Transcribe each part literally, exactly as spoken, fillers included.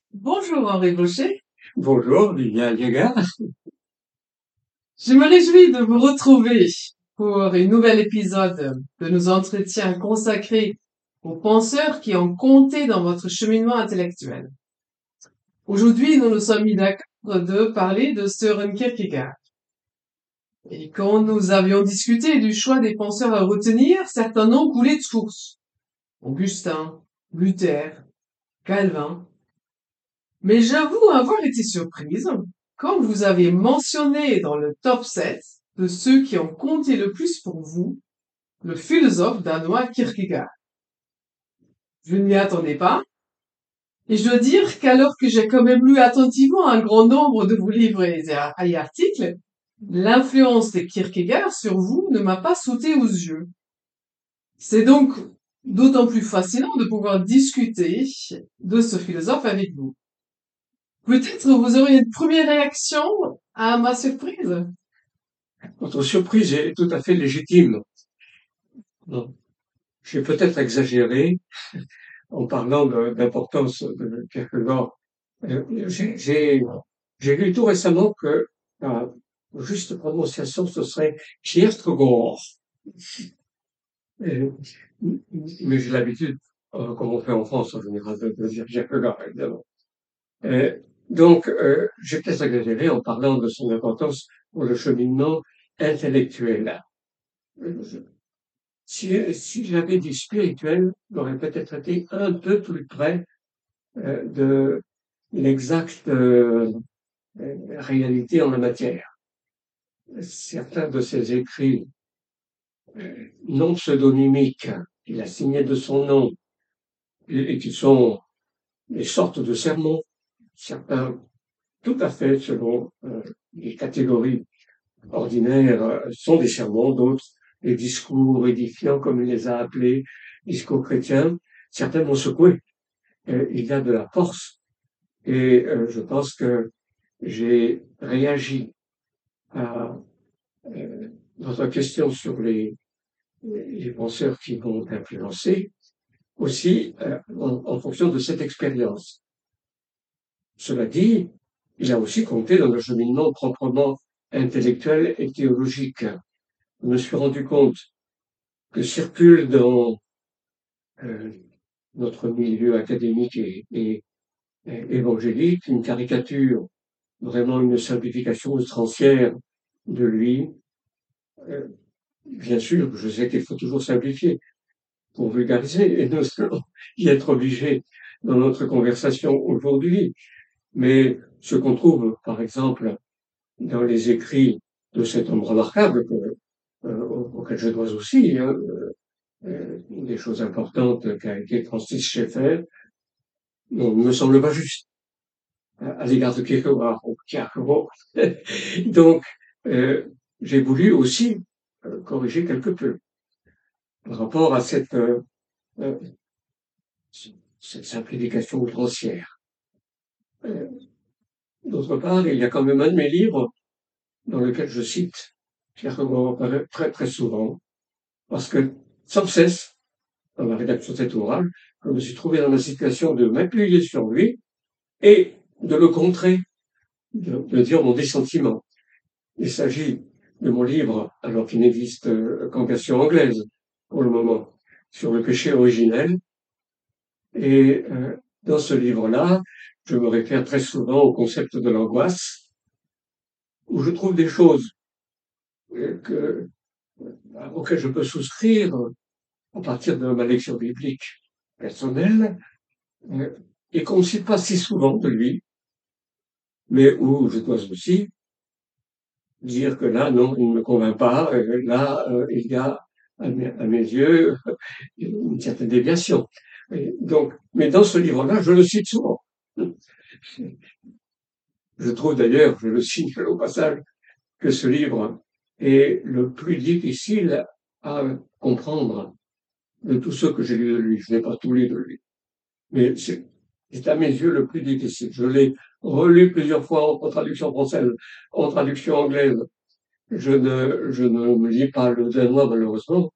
Bonjour Henri Boucher, Bonjour, Lilian Jäger. je me réjouis de vous retrouver pour un nouvel épisode de nos entretiens consacrés aux penseurs qui ont compté dans votre cheminement intellectuel. Aujourd'hui, nous nous sommes mis d'accord de parler de Søren Kierkegaard. Et quand nous avions discuté du choix des penseurs à retenir, certains noms coulaient de source. Augustin, Luther, Calvin. Mais j'avoue avoir été surprise quand vous avez mentionné dans le top sept de ceux qui ont compté le plus pour vous, le philosophe danois Kierkegaard. Je ne m'y attendais pas, et je dois dire qu'alors que j'ai quand même lu attentivement un grand nombre de vos livres et, et articles, l'influence de Kierkegaard sur vous ne m'a pas sauté aux yeux. C'est donc d'autant plus fascinant de pouvoir discuter de ce philosophe avec vous. Peut-être vous aurez une première réaction à ma surprise. Votre surprise est tout à fait légitime. Bon, j'ai peut-être exagéré en parlant de l'importance de Kierkegaard. Euh, J'ai j'ai- j'ai lu tout récemment que la juste prononciation, ce serait Kierkegaard. Euh, Mais j'ai l'habitude, euh, comme on fait en France en général, de, de dire Kierkegaard, évidemment. Euh, donc, euh, j'ai peut-être exagéré en parlant de son importance pour le cheminement intellectuel. Euh, Si, si j'avais dit spirituel, j'aurais peut-être été un peu plus près euh, de l'exacte euh, réalité en la matière. Certains de ses écrits euh, non pseudonymiques, qu'il a signés de son nom, et, et qui sont des sortes de sermons, certains tout à fait selon euh, les catégories ordinaires euh, sont des sermons, d'autres des discours édifiants, comme il les a appelés, discours chrétiens, certains m'ont secoué. Euh, il y a de la force. Et euh, je pense que j'ai réagi à euh, votre question sur les, les penseurs qui m'ont influencé aussi euh, en, en fonction de cette expérience. Cela dit, il a aussi compté dans le cheminement proprement intellectuel et théologique. Je me suis rendu compte que circule dans euh, notre milieu académique et, et, et évangélique une caricature, vraiment une simplification outrancière de lui. Euh, bien sûr, je sais qu'il faut toujours simplifier pour vulgariser, et nous allons y être obligés dans notre conversation aujourd'hui. Mais ce qu'on trouve, par exemple, dans les écrits de cet homme remarquable, que, euh, auquel je dois aussi hein, euh, des choses importantes qu'a été Francis Schaeffer, ne me semble pas juste à l'égard de Kierkegaard. Kierkegaard. Donc, euh, j'ai voulu aussi euh, corriger quelque peu par rapport à cette, euh, euh, cette simplification outrancière. Euh, D'autre part, il y a quand même un de mes livres dans lequel je cite Kierkegaard très très souvent, parce que sans cesse, dans la rédaction de cet ouvrage, je me suis trouvé dans la situation de m'appuyer sur lui et de le contrer, de, de dire mon dissentiment. Il s'agit de mon livre, alors qu'il n'existe euh, qu'en version anglaise pour le moment, sur le péché originel. Et euh, dans ce livre-là, je me réfère très souvent au concept de l'angoisse, où je trouve des choses euh, que, euh, auxquelles je peux souscrire à partir de ma lecture biblique personnelle, euh, et qu'on ne cite pas si souvent de lui, mais où je dois aussi dire que là, non, il ne me convainc pas, euh, là, euh, il y a, à mes, à mes yeux, une certaine déviation. Et donc, mais dans ce livre-là, je le cite souvent. Je trouve d'ailleurs, je le signale au passage, que ce livre est le plus difficile à comprendre de tous ceux que j'ai lus de lui. Je n'ai pas tout lu de lui, mais c'est c'est à mes yeux le plus difficile. Je l'ai relu plusieurs fois en traduction française, en traduction anglaise. Je ne, je ne me lis pas le danois malheureusement,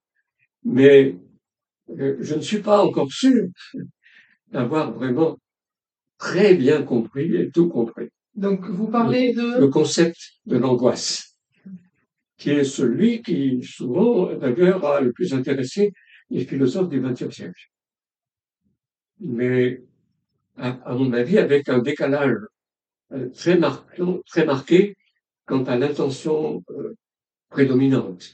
mais euh, je ne suis pas encore sûr d'avoir vraiment très bien compris et tout compris. Donc, vous parlez de... Le concept de l'angoisse, qui est celui qui, souvent, d'ailleurs, a le plus intéressé les philosophes du vingtième siècle. Mais, à, à mon avis, avec un décalage euh, très, marqué, très marqué quant à l'intention euh, prédominante.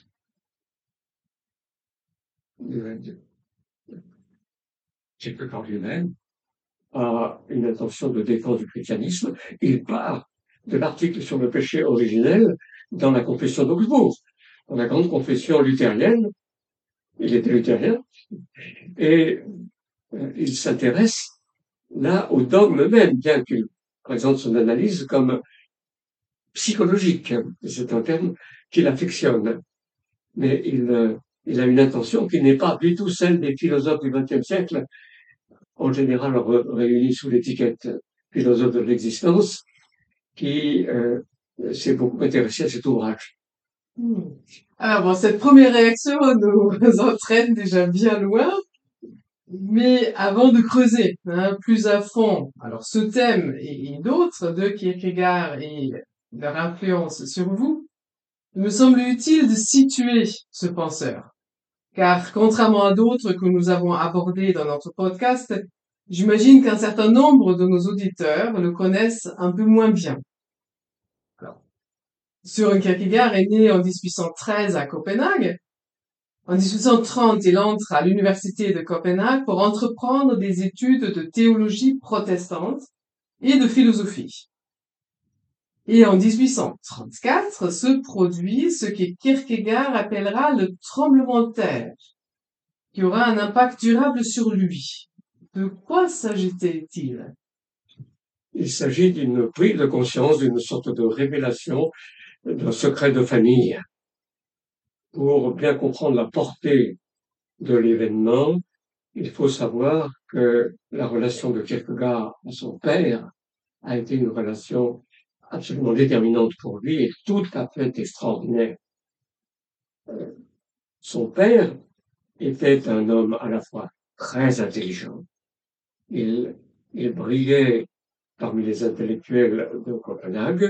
Kierkegaard lui-même a une intention de défense du christianisme. Il part de l'article sur le péché originel dans la confession d'Augsbourg, dans la grande confession luthérienne. Il était luthérien et euh, il s'intéresse là au dogme même, bien qu'il présente son analyse comme psychologique. C'est un terme qu'il affectionne. Mais il, euh, il a une intention qui n'est pas du tout celle des philosophes du vingtième siècle, en général réunis sous l'étiquette philosophe de l'existence, qui euh, s'est beaucoup intéressé à cet ouvrage. Hmm. Alors bon, cette première réaction nous entraîne déjà bien loin, mais avant de creuser hein, plus à fond, alors ce thème et, et d'autres de Kierkegaard et leur influence sur vous, il me semble utile de situer ce penseur. Car contrairement à d'autres que nous avons abordés dans notre podcast, j'imagine qu'un certain nombre de nos auditeurs le connaissent un peu moins bien. Alors, Søren Kierkegaard est né en dix-huit cent treize à Copenhague. En dix-huit cent trente, il entre à l'université de Copenhague pour entreprendre des études de théologie protestante et de philosophie. Et en dix-huit cent trente-quatre se produit ce que Kierkegaard appellera le tremblement de terre, qui aura un impact durable sur lui. De quoi s'agit-il? Il s'agit d'une prise de conscience, d'une sorte de révélation d'un secret de famille. Pour bien comprendre la portée de l'événement, il faut savoir que la relation de Kierkegaard à son père a été une relation absolument déterminante pour lui et tout à fait extraordinaire. Son père était un homme à la fois très intelligent. Il, il brillait parmi les intellectuels de Copenhague,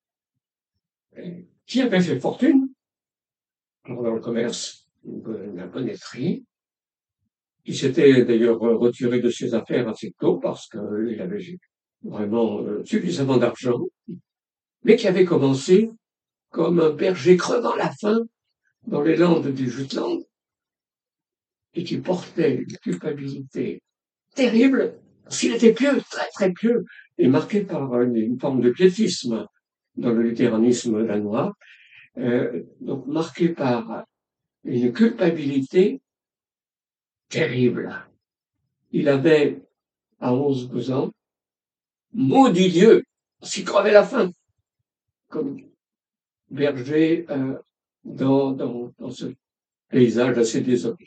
qui avait fait fortune dans le commerce, la bonneterie. Il s'était d'ailleurs retiré de ses affaires assez tôt parce qu'il avait vraiment suffisamment d'argent, mais qui avait commencé comme un berger crevant la faim dans les landes du Jutland et qui portait une culpabilité terrible parce qu'il était pieux, très très pieux, et marqué par une, une forme de piétisme dans le luthéranisme danois, euh, donc marqué par une culpabilité terrible. Il avait, à onze douze ans, maudit Dieu, s'il crevait la faim, comme berger euh, dans, dans, dans ce paysage assez désolé.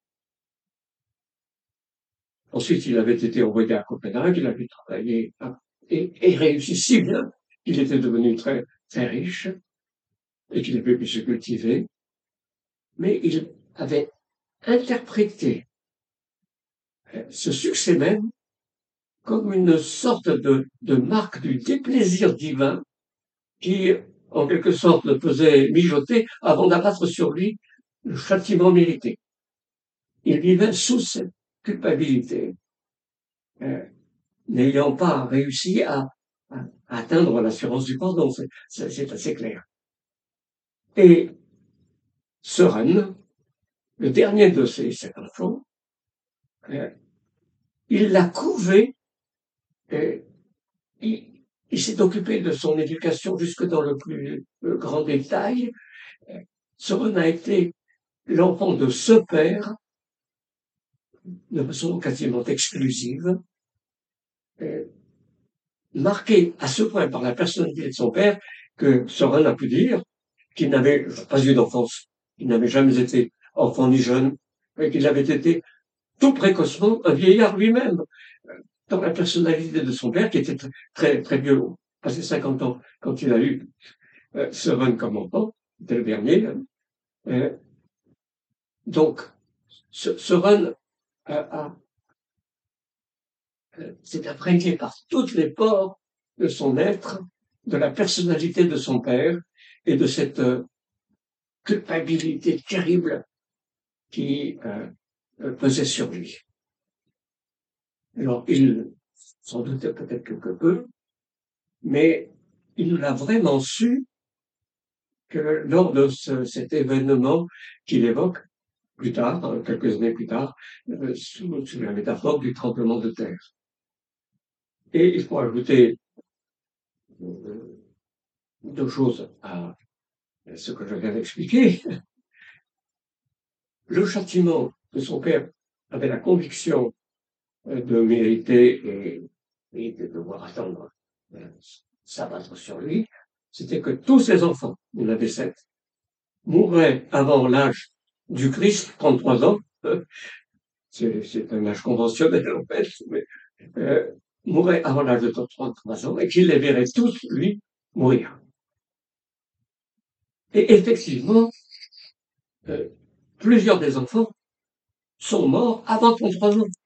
Ensuite, il avait été envoyé à Copenhague, il avait travaillé et, et réussi si bien qu'il était devenu très, très riche et qu'il avait pu se cultiver. Mais il avait interprété ce succès même comme une sorte de, de marque du déplaisir divin qui, en quelque sorte, le faisait mijoter avant d'abattre sur lui le châtiment mérité. Il vivait sous cette culpabilité, euh, n'ayant pas réussi à, à atteindre l'assurance du pardon, c'est assez clair. Et Søren, le dernier de ces sept enfants, euh, il l'a couvé, et il, il s'est occupé de son éducation jusque dans le plus le grand détail. Søren a été l'enfant de ce père, de façon quasiment exclusive, euh, marqué à ce point par la personnalité de son père que Søren a pu dire qu'il n'avait pas eu d'enfance, qu'il n'avait jamais été enfant ni jeune, et qu'il avait été tout précocement un vieillard lui-même, dans la personnalité de son père, qui était très, très vieux, passé cinquante ans, quand il a eu euh, Søren comme enfant, c'était le dernier. Hein. Euh, donc, Søren a, a, euh, s'est imprégné par toutes les pores de son être, de la personnalité de son père et de cette euh, culpabilité terrible qui euh, euh, pesait sur lui. Alors, il s'en doutait peut-être quelque peu, mais il l'a vraiment su que lors de ce, cet événement qu'il évoque plus tard, hein, quelques années plus tard, euh, sous, sous la métaphore du tremblement de terre. Et il faut ajouter euh, deux choses à ce que je viens d'expliquer. Le châtiment que son père avait la conviction euh, de mériter et, et de devoir attendre euh, s'abattre sur lui, c'était que tous ses enfants, il y en avait sept, mourraient avant l'âge du Christ, trente-trois ans, c'est, c'est un âge conventionnel en fait, mais euh, mourraient avant l'âge de trente-trois ans et qu'il les verrait tous, lui, mourir. Et effectivement, euh, plusieurs des enfants sont morts avant trente-trois ans.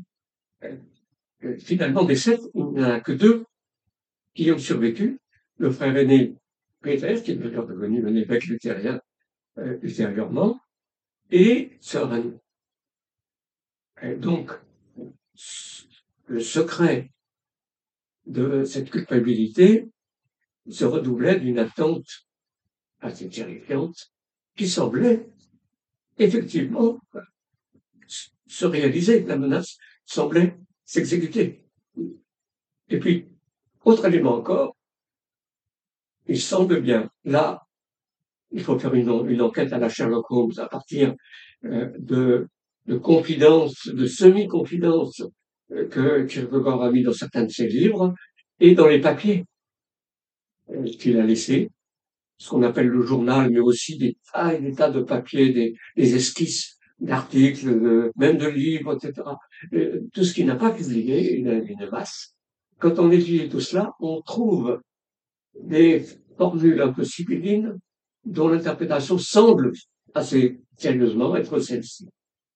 Euh, finalement, des sept, il n'y en a que deux qui ont survécu. Le frère aîné, Peter, qui est d'ailleurs devenu un évêque luthérien euh, ultérieurement, et sœur Anne. Et donc, le secret de cette culpabilité se redoublait d'une attente assez terrifiante qui semblait effectivement se réaliser. La menace semblait s'exécuter. Et puis, autre élément encore, il semble bien, là, il faut faire une, une enquête à la Sherlock Holmes à partir euh, de, de confidences, de semi-confidences euh, que Kierkegaard a mis dans certains de ses livres et dans les papiers euh, qu'il a laissés, ce qu'on appelle le journal, mais aussi des tas et des tas de papiers, des, des esquisses d'articles, de, même de livres, et cetera. Euh, tout ce qu'il n'a pas publié, une, une masse. Quand on étudie tout cela, on trouve des formules un peu sibyllines dont l'interprétation semble assez sérieusement être celle-ci.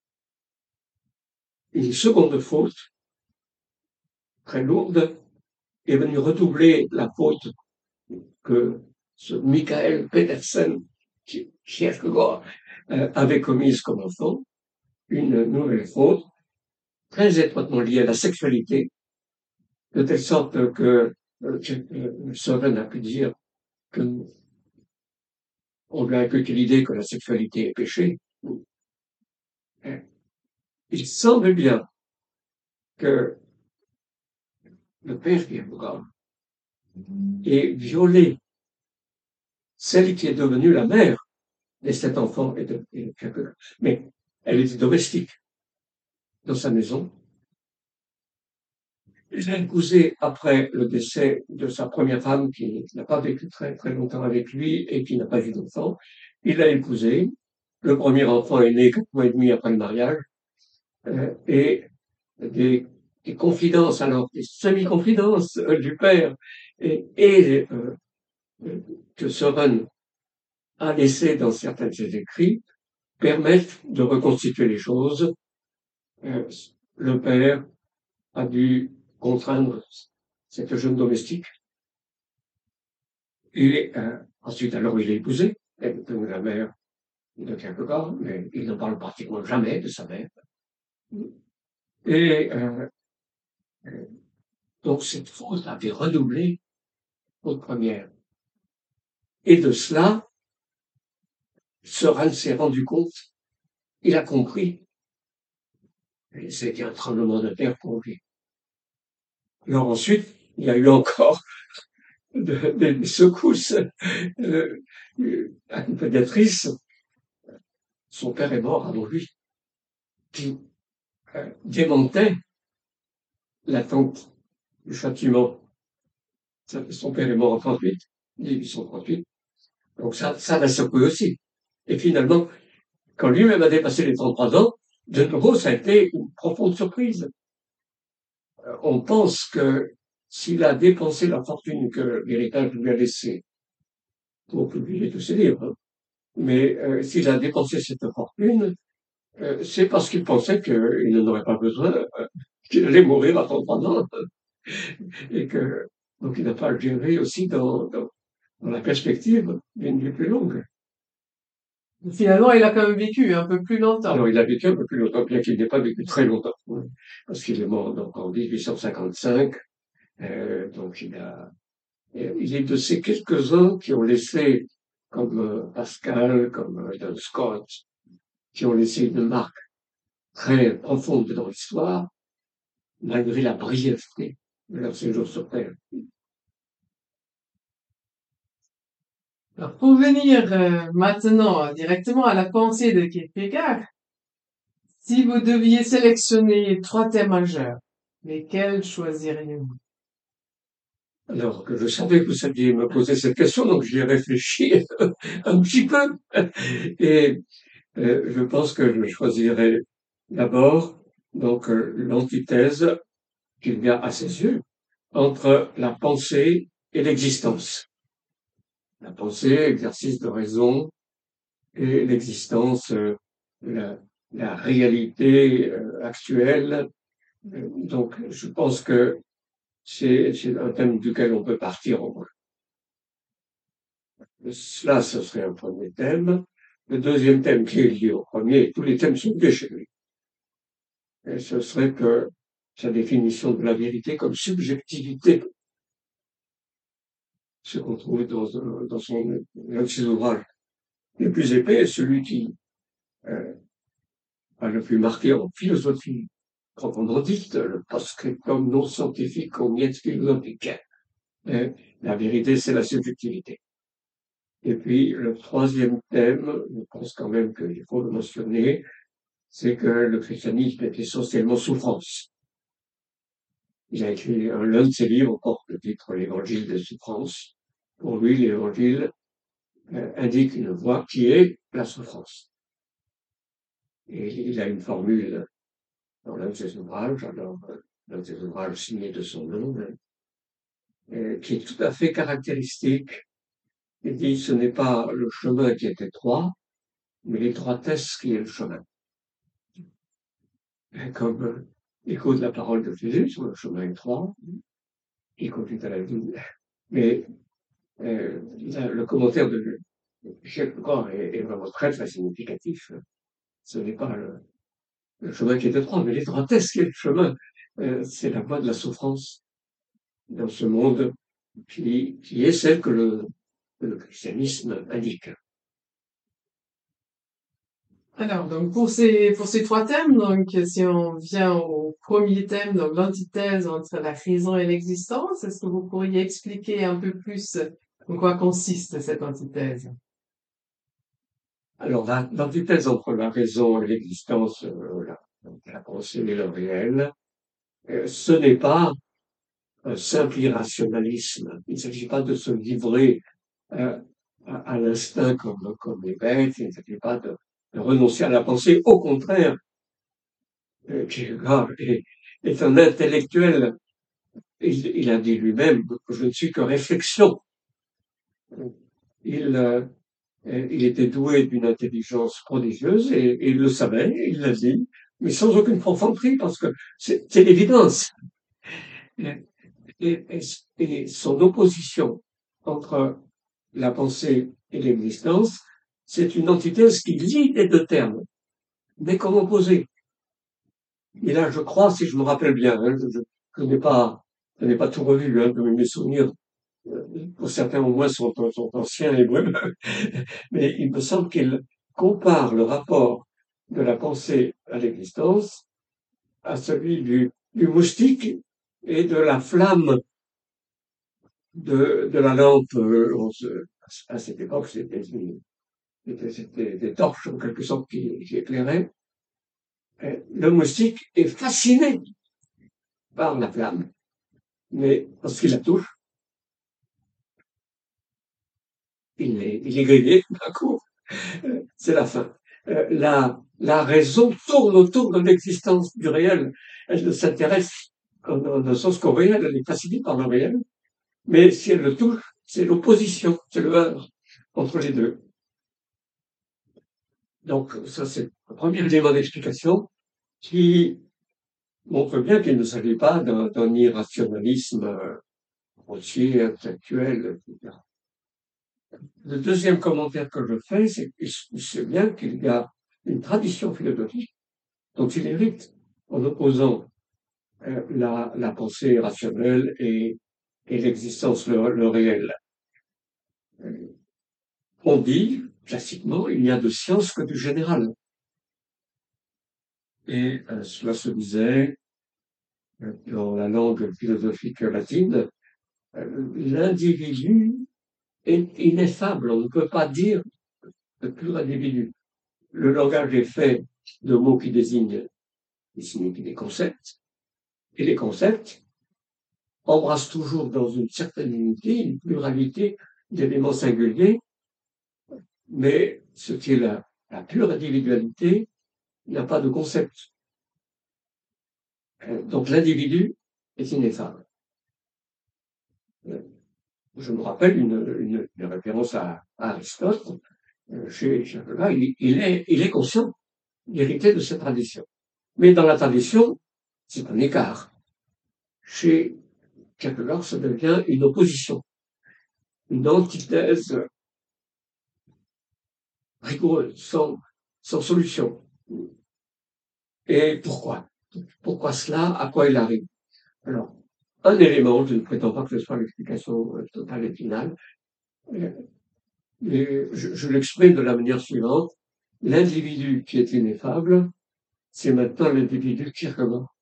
Une seconde faute, très lourde, est venue redoubler la faute que ce Michael Petersen, qui Kierkegaard euh, avait commise comme enfant, une nouvelle faute, très étroitement liée à la sexualité, de telle sorte que euh, Søren a pu dire que on lui a inculqué l'idée que la sexualité est péché. Il semble bien que le père Kierkegaard ait violé celle qui est devenue la mère de cet enfant et de, et de Kierkegaard. Mais elle était domestique dans sa maison. Il a épousé après le décès de sa première femme qui n'a pas vécu très très longtemps avec lui et qui n'a pas eu d'enfant. Il l'a épousé. Le premier enfant est né quatre mois et demi après le mariage. Euh, et des, des confidences, alors des semi-confidences euh, du père et, et euh, que Søren a laissé dans certains de ses écrits permettent de reconstituer les choses. Euh, le père a dû contraindre cette jeune domestique et euh, ensuite alors il l'a épousée, elle est devenue la mère de Kierkegaard, mais il ne parle pratiquement jamais de sa mère. Et euh, donc cette faute avait redoublé faute première. Et de cela, Søren s'est rendu compte, il a compris, et c'était un tremblement de terre pour lui. Alors ensuite, il y a eu encore de, de, des secousses euh, accompagnatrices. Son père est mort avant lui, qui euh, démentait l'attente du châtiment. Son père est mort en trente-huit, mille huit cent trente-huit. Donc ça, ça l'a secoué aussi. Et finalement, quand lui-même a dépassé les trente-trois ans, de nouveau, ça a été une profonde surprise. Euh, on pense que s'il a dépensé la fortune que l'héritage lui a laissée pour publier tous ses livres, mais euh, s'il a dépensé cette fortune, euh, c'est parce qu'il pensait qu'il n'en aurait pas besoin euh, qu'il allait mourir à trente-trois ans et que, donc il n'a pas géré aussi dans, dans, dans la perspective d'une vie plus longue. Finalement, il a quand même vécu un peu plus longtemps. Alors, il a vécu un peu plus longtemps, bien qu'il n'ait pas vécu très longtemps, hein, parce qu'il est mort donc en mille huit cent cinquante-cinq. Euh, donc, il a, il est de ces quelques-uns qui ont laissé, comme euh, Pascal, comme euh, John Scott, qui ont laissé une marque très profonde dans l'histoire, malgré la brièveté de leur séjour sur Terre. Alors, pour venir euh, maintenant euh, directement à la pensée de Kierkegaard, si vous deviez sélectionner trois thèmes majeurs, lesquels choisiriez-vous? Alors que je savais que vous alliez me poser cette question, donc j'y ai réfléchi un petit peu. Et euh, je pense que je choisirais d'abord donc euh, l'antithèse qu'il y a à ses yeux entre la pensée et l'existence. La pensée, exercice de raison, et l'existence, euh, la, la réalité euh, actuelle. Euh, Donc, je pense que c'est c'est un thème duquel on peut partir en vrai. Cela, ce serait un premier thème. Le deuxième thème qui est lié au premier, tous les thèmes sont liés chez lui, et ce serait que sa définition de la vérité comme subjectivité, ce qu'on trouve dans, un- dans son, l'un de ses ouvrages les plus épais, celui qui euh, a le plus marqué en philosophie proprement dite, le postscriptum non scientifique au niet philosophique. Euh, la vérité, c'est la subjectivité. Et puis, le troisième thème, je pense quand même qu'il faut le mentionner, c'est que le christianisme est essentiellement souffrance. Il a écrit un, l'un de ses livres porte le titre L'Évangile des souffrances. Pour lui, l'Évangile euh, indique une voie qui est la souffrance. Et il a une formule dans l'un de ses ouvrages, alors euh, l'un de ses ouvrages signé de son nom, euh, qui est tout à fait caractéristique. Il dit ce n'est pas le chemin qui est étroit, mais l'étroitesse qui est le chemin. Et comme euh, écho de la parole de Jésus sur le chemin étroit, qui conduit à la vie. Mais euh, le commentaire de Kierkegaard est, est vraiment très très significatif. Ce n'est pas le, le chemin qui est étroit, mais l'étroitesse qui est le chemin. Euh, c'est la voie de la souffrance dans ce monde qui, qui est celle que le, que le christianisme indique. Alors, donc pour ces pour ces trois thèmes, donc si on vient au premier thème, donc l'antithèse entre la raison et l'existence, est-ce que vous pourriez expliquer un peu plus en quoi consiste cette antithèse? Alors, la- l'antithèse entre la raison et l'existence, euh, la, la pensée et le réel, euh, ce n'est pas un simple irrationalisme. Il ne s'agit pas de se livrer euh, à, à l'instinct comme, comme les bêtes, il ne s'agit pas de, de renoncer à la pensée. Au contraire, euh, Kierkegaard est, est un intellectuel. Il, il a dit lui-même que je ne suis que réflexion. Il, euh, il était doué d'une intelligence prodigieuse et, et il le savait, il l'a dit, mais sans aucune profonderie parce que c'est, c'est l'évidence. Et, et, et son opposition entre la pensée et l'existence, c'est une antithèse qui lie les deux termes, mais comme opposés. Et là, je crois, si je me rappelle bien, hein, je, je n'ai pas, je n'ai pas tout revu, hein, mes souvenirs, euh, pour certains au moins sont, sont anciens et brumeux, mais il me semble qu'il compare le rapport de la pensée à l'existence à celui du, du moustique et de la flamme de, de la lampe. Euh, on se- à cette époque, c'était c'était- c'était des torches en quelque sorte qui, qui éclairaient. Euh, Le moustique est fasciné par la flamme, mais lorsqu'il la touche, il est, il est grillé d'un coup. Euh, C'est la fin. Euh, la, la raison tourne autour de l'existence du réel. Elle ne s'intéresse en, en un sens qu'au réel, elle est fascinée par le réel, mais si elle le touche, c'est l'opposition, c'est le heurt entre les deux. Donc ça, c'est le premier élément d'explication qui montre bien qu'il ne s'agit pas d'un d'un irrationalisme euh, grossier, intellectuel, et cetera. Le deuxième commentaire que je fais, c'est qu'il sait bien qu'il y a une tradition philosophique dont il hérite en opposant euh, la, la pensée rationnelle et, et l'existence, le, le réel. Euh, On dit, classiquement, il n'y a de science que du général. Et euh, cela se disait euh, dans la langue philosophique latine, euh, l'individu est ineffable. On ne peut pas dire de pur individu. Le langage est fait de mots qui désignent, qui signifient des concepts, et les concepts embrassent toujours dans une certaine unité, une pluralité d'éléments singuliers, mais ce qui est la, la pure individualité n'a pas de concept. Donc l'individu est ineffable. Je me rappelle une, une, une référence à, à Aristote. Chez Kierkegaard, il, il, est, il est conscient d'hériter de cette tradition. Mais dans la tradition, c'est un écart. Chez Kierkegaard, ça devient une opposition, une antithèse rigoureuse, sans, sans solution. Et pourquoi Pourquoi cela À quoi il arrive Alors, un élément, je ne prétends pas que ce soit l'explication totale et finale, mais je, je l'exprime de la manière suivante. L'individu qui est ineffable, c'est maintenant l'individu Kierkegaard.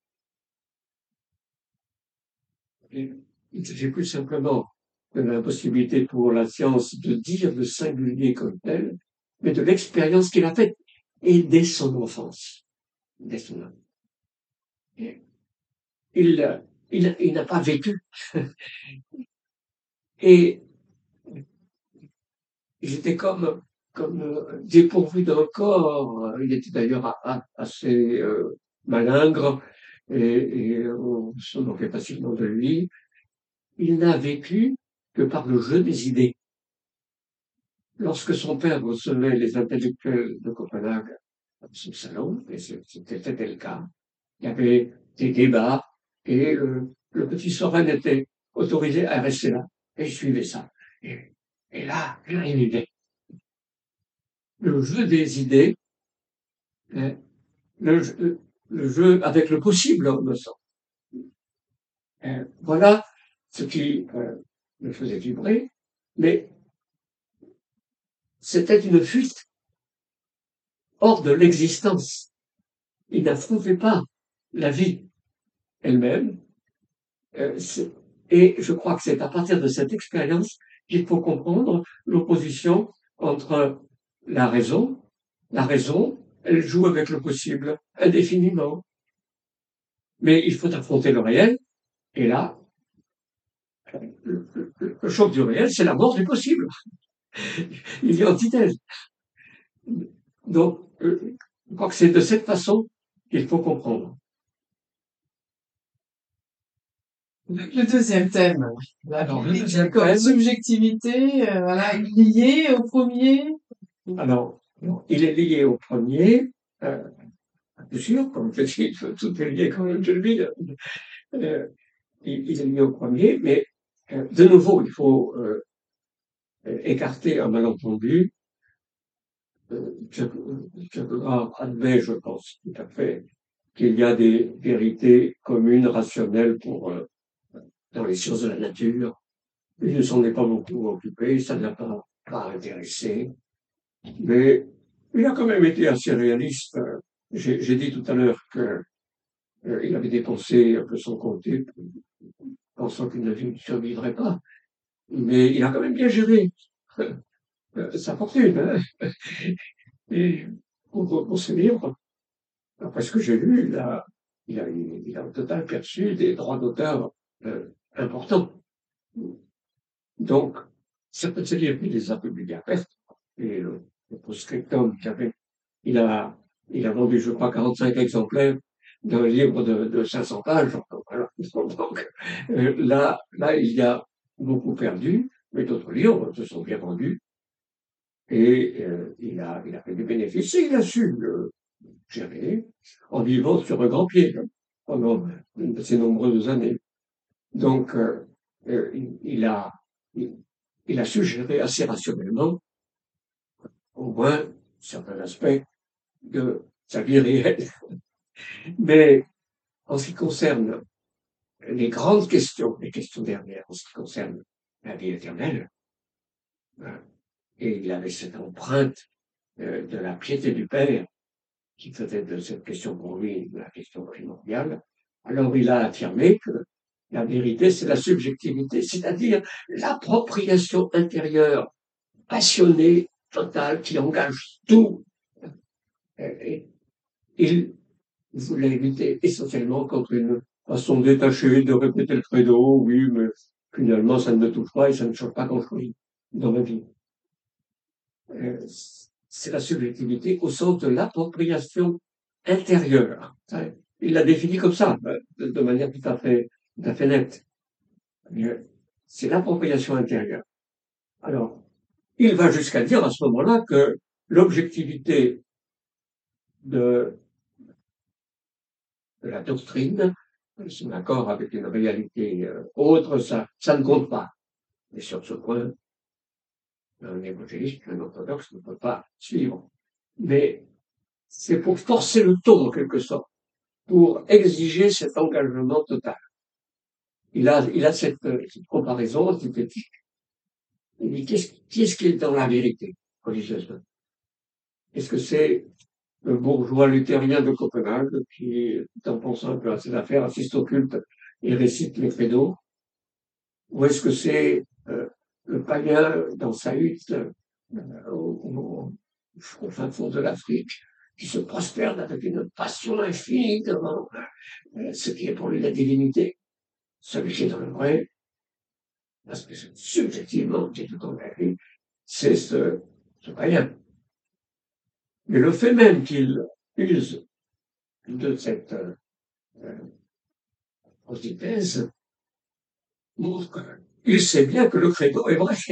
Il ne s'agit plus simplement de l'impossibilité pour la science de dire le singulier comme tel, mais de l'expérience qu'il a faite, et dès son enfance. Dès son enfance. Il, il, il n'a pas vécu. Et j'étais comme, comme euh, dépourvu d'un corps. Il était d'ailleurs assez euh, malingre, et, et on se moquait facilement de lui. Il n'a vécu que par le jeu des idées. Lorsque son père recevait les intellectuels de Copenhague dans son salon, et c'était le cas, il y avait des débats, et euh, le petit Soren était autorisé à rester là, et il suivait ça. Et, et là, il a une idée. Le jeu des idées, hein, le, jeu, le jeu avec le possible, me semble. Euh, voilà ce qui euh, me faisait vibrer, mais c'était une fuite hors de l'existence. Il n'affrontait pas la vie elle-même, euh, et je crois que c'est à partir de cette expérience qu'il faut comprendre l'opposition entre la raison. La raison, elle joue avec le possible indéfiniment, mais il faut affronter le réel, et là, le, le, le choc du réel, c'est la mort du possible. Il y a antithèse. Donc, euh, je crois que c'est de cette façon qu'il faut comprendre. Le deuxième thème, la Alors, le deuxième comme thème, subjectivité, euh, voilà, liée au premier. alors, il est lié au premier, euh, bien sûr, comme je dis, tout est lié comme je le dis, euh, il, il est lié au premier, mais euh, de nouveau, il faut euh, écarter un malentendu. Kierkegaard admet, je pense, tout à fait, qu'il y a des vérités communes, rationnelles pour euh, dans les sciences de la nature. Il ne s'en est pas beaucoup occupé, ça ne l'a pas, pas intéressé, mais il a quand même été assez réaliste. J'ai, j'ai dit tout à l'heure que euh, il avait dépensé un peu son compte, pensant qu'il ne survivrait pas, mais il a quand même bien géré euh, sa fortune. Hein. Et pour, pour ce livre, après ce que j'ai lu, il a, il a, il a au total perçu des droits d'auteur euh, importants. Donc, certains de ces livres, il les a publiés à perte. Et le, le post-scriptum qu'il avait, il a, il a vendu, je crois, quarante-cinq exemplaires d'un livre de, de cinq cents pages. Donc, voilà. Donc euh, là, là, il y a beaucoup perdu, mais d'autres livres se sont bien vendus. Et euh, il, a, il a fait des bénéfices et il a su euh, gérer en vivant sur un grand pied. Hein. pendant de ces nombreuses années. Donc, euh, euh, il, il a, il, il a suggéré assez rationnellement, au moins, certains aspects de sa vie réelle. Mais en ce qui concerne les grandes questions, les questions dernières, en ce qui concerne la vie éternelle, euh, et il avait cette empreinte euh, de la piété du Père, qui faisait de cette question pour lui la question primordiale. Alors il a affirmé que la vérité, c'est la subjectivité, c'est-à-dire l'appropriation intérieure, passionnée, totale, qui engage tout. Et il voulait lutter essentiellement contre une façon détachée de répéter le credo, oui, mais finalement, ça ne me touche pas et ça ne change pas grand-chose dans ma vie. Euh, c'est la subjectivité au sens de l'appropriation intérieure. Il l'a défini comme ça, de, de manière tout à fait, tout à fait nette. C'est l'appropriation intérieure. Alors, il va jusqu'à dire à ce moment-là que l'objectivité de, de la doctrine, son accord avec une réalité euh, autre, ça, ça ne compte pas. Et sur ce point, un évangéliste, un orthodoxe ne peut pas suivre. Mais c'est pour forcer le ton, en quelque sorte, pour exiger cet engagement total. Il a, il a cette, cette comparaison antithétique. Il dit, qu'est-ce, qu'est-ce qui est dans la vérité religieusement? Est-ce que c'est le bourgeois luthérien de Copenhague qui, en pensant un peu à ses affaires, assiste au culte et récite les credos? Ou est-ce que c'est euh, le païen dans sa hutte euh, au, au fin fond de l'Afrique qui se prosterne avec une passion infinie devant euh, ce qui est pour lui la divinité, celui qui est dans le vrai, parce que subjectivement, qui est tout en vie, c'est ce, ce païen. Mais le fait même qu'il use de cette euh, antithèse montre qu'il sait bien que le credo est vrai.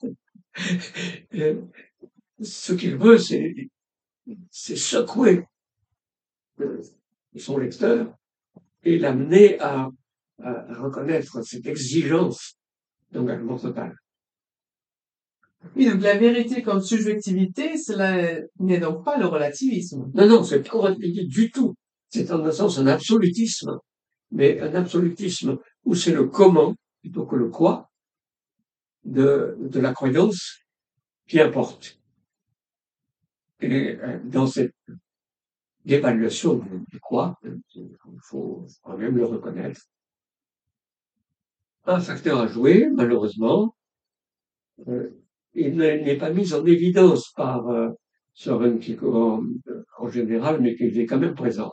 Ce qu'il veut, c'est, c'est secouer son lecteur et l'amener à, à reconnaître cette exigence d'engagement total. Oui, donc la vérité comme subjectivité, cela n'est donc pas le relativisme. Non, non, c'est pas relativisme du tout. C'est en un sens un absolutisme, mais un absolutisme où c'est le comment plutôt que le quoi de, de la croyance qui importe. Et dans cette évaluation du quoi, il faut quand même le reconnaître, un facteur à jouer, malheureusement, euh, il n'est pas mis en évidence par euh, Søren Kierkegaard en général, mais qu'il est quand même présent.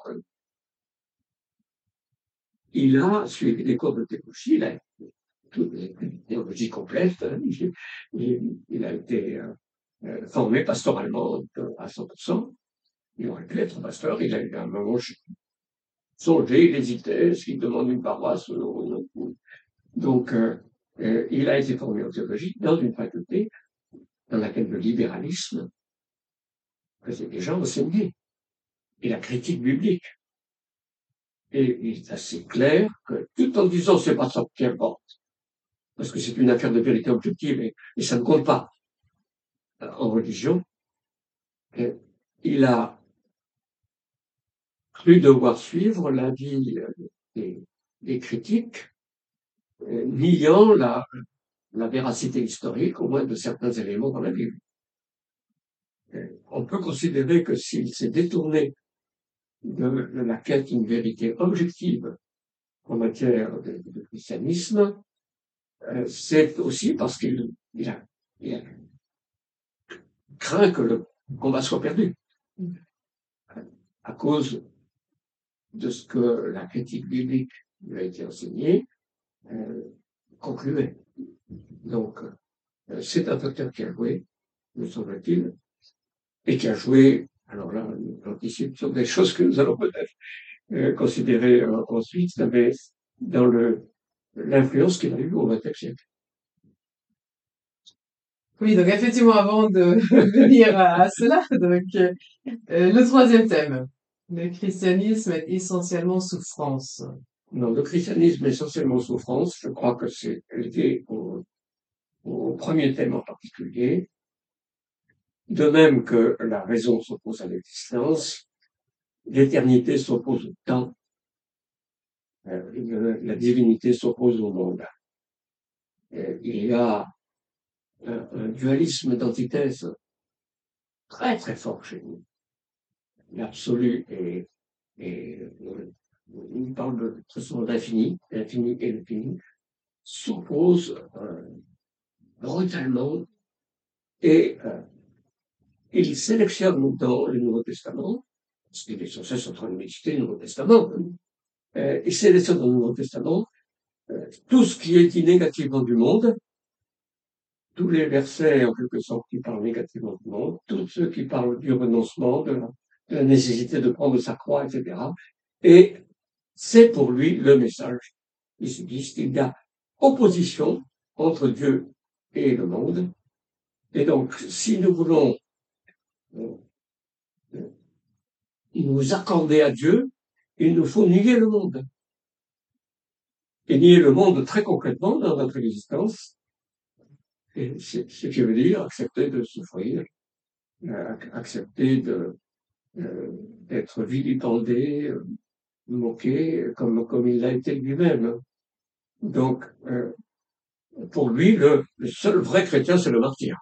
Il a suivi des cours de théologie, il a une théologie complète, il, il, il a été euh, formé pastoralement à cent pour cent. Il aurait pu être pasteur, il a eu un moment songé, il hésitait, est-ce qu'il demande une paroisse ou non, non. Donc, euh, euh, il a été formé en théologie dans une faculté dans laquelle le libéralisme faisait déjà enseigner, et la critique biblique. Et il est assez clair que, tout en disant c'est pas ça qui importe, parce que c'est une affaire de vérité objective et, et ça ne compte pas euh, en religion, et il a cru devoir suivre l'avis euh, des, des critiques, euh, niant la, la véracité historique, au moins de certains éléments dans la Bible. Et on peut considérer que s'il s'est détourné de, de la quête d'une vérité objective en matière de, de christianisme, euh, c'est aussi parce qu'il il a, il a craint que le combat soit perdu à cause de ce que la critique biblique lui a été enseignée euh, concluait. Donc, euh, c'est un facteur qui a joué, me semble-t-il, et qui a joué, alors là, j'anticipe sur des choses que nous allons peut-être euh, considérer euh, ensuite, mais dans le l'influence qu'il a eue au vingtième siècle. Oui, donc effectivement, avant de venir à, à cela, donc euh, le troisième thème. Le christianisme est essentiellement souffrance. Non, le christianisme est essentiellement souffrance. Je crois que c'est lié au, au premier thème en particulier. De même que la raison s'oppose à l'existence, l'éternité s'oppose au temps, euh, la divinité s'oppose au monde. Euh, il y a un, un dualisme d'antithèse très très fort chez nous. L'absolu et, et euh, il parle de, très souvent d'infini, l'infini et le fini, s'opposent euh, brutalement et euh, il sélectionne dans le Nouveau Testament, parce qu'il est sans cesse en train de méditer le Nouveau Testament, euh, il sélectionne dans le Nouveau Testament euh, tout ce qui est dit négativement du monde, tous les versets en quelque sorte qui parlent négativement du monde, tous ceux qui parlent du renoncement, de la, de la nécessité de prendre sa croix, et cetera. Et c'est pour lui le message. Il se dit qu'il y a opposition entre Dieu et le monde. Et donc, si nous voulons euh, nous accorder à Dieu, il nous faut nier le monde. Et nier le monde très concrètement dans notre existence, et c'est ce qui veut dire accepter de souffrir, euh, accepter de, euh, d'être vilipendé, euh, moqué, comme, comme il l'a été lui-même. Donc, euh, pour lui, le, le seul vrai chrétien, c'est le martyr.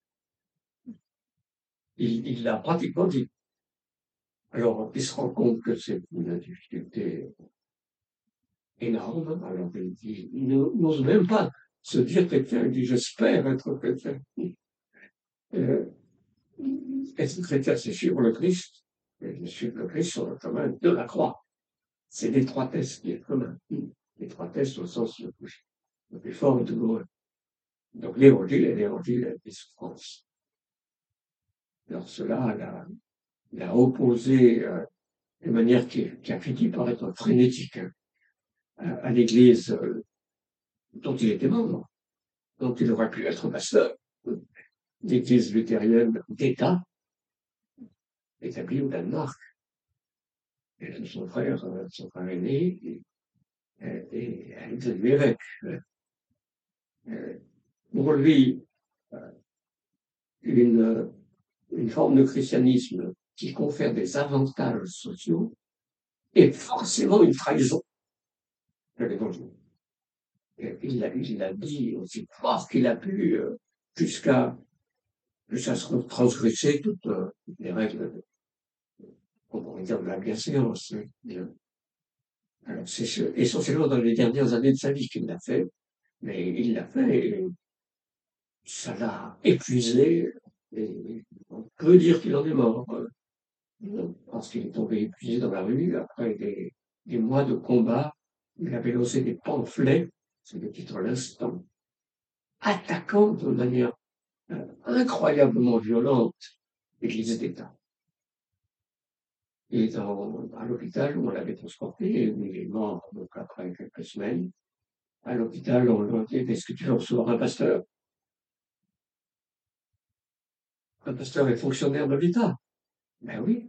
Il, il l'a pratiquement dit. Alors, il se rend compte que c'est une difficulté énorme. Alors, il dit, il n'ose même pas se dire chrétien. Il dit, j'espère être chrétien. Euh, être chrétien, c'est suivre le Christ. Et suivre le Christ sur le chemin de la croix. C'est l'étroitesse qui est commun. L'étroitesse au sens le plus, le plus fort et douloureux. Donc, l'évangile est l'évangile des souffrances. Alors, cela l'a, l'a opposé euh, de manière qui, qui, a fini par être frénétique hein, à, à l'Église euh, dont il était membre, dont il aurait pu être pasteur. L'Église luthérienne d'État, établie au Danemark. Et son frère, son frère aîné, et, et, et devenu évêque. Pour lui, une, une forme de christianisme qui confère des avantages sociaux est forcément une trahison de l'évangile. Il l'a, il l'a dit aussi fort qu'il a pu, euh, jusqu'à, jusqu'à se transgresser toutes, euh, les règles, on pourrait dire, de la bienséance. Hein. Alors, c'est essentiellement dans les dernières années de sa vie qu'il l'a fait, mais il l'a fait et ça l'a épuisé, et on peut dire qu'il en est mort, parce qu'il est tombé épuisé dans la rue après des, des mois de combat. Il avait lancé des pamphlets, c'est le titre l'instant, attaquant de manière euh, incroyablement violente l'Église d'État. Et dans, à l'hôpital où on l'avait transporté, il est mort donc après quelques semaines. À l'hôpital, on lui a dit, est-ce que tu veux recevoir un pasteur? Un pasteur est fonctionnaire de l'État. Ben oui.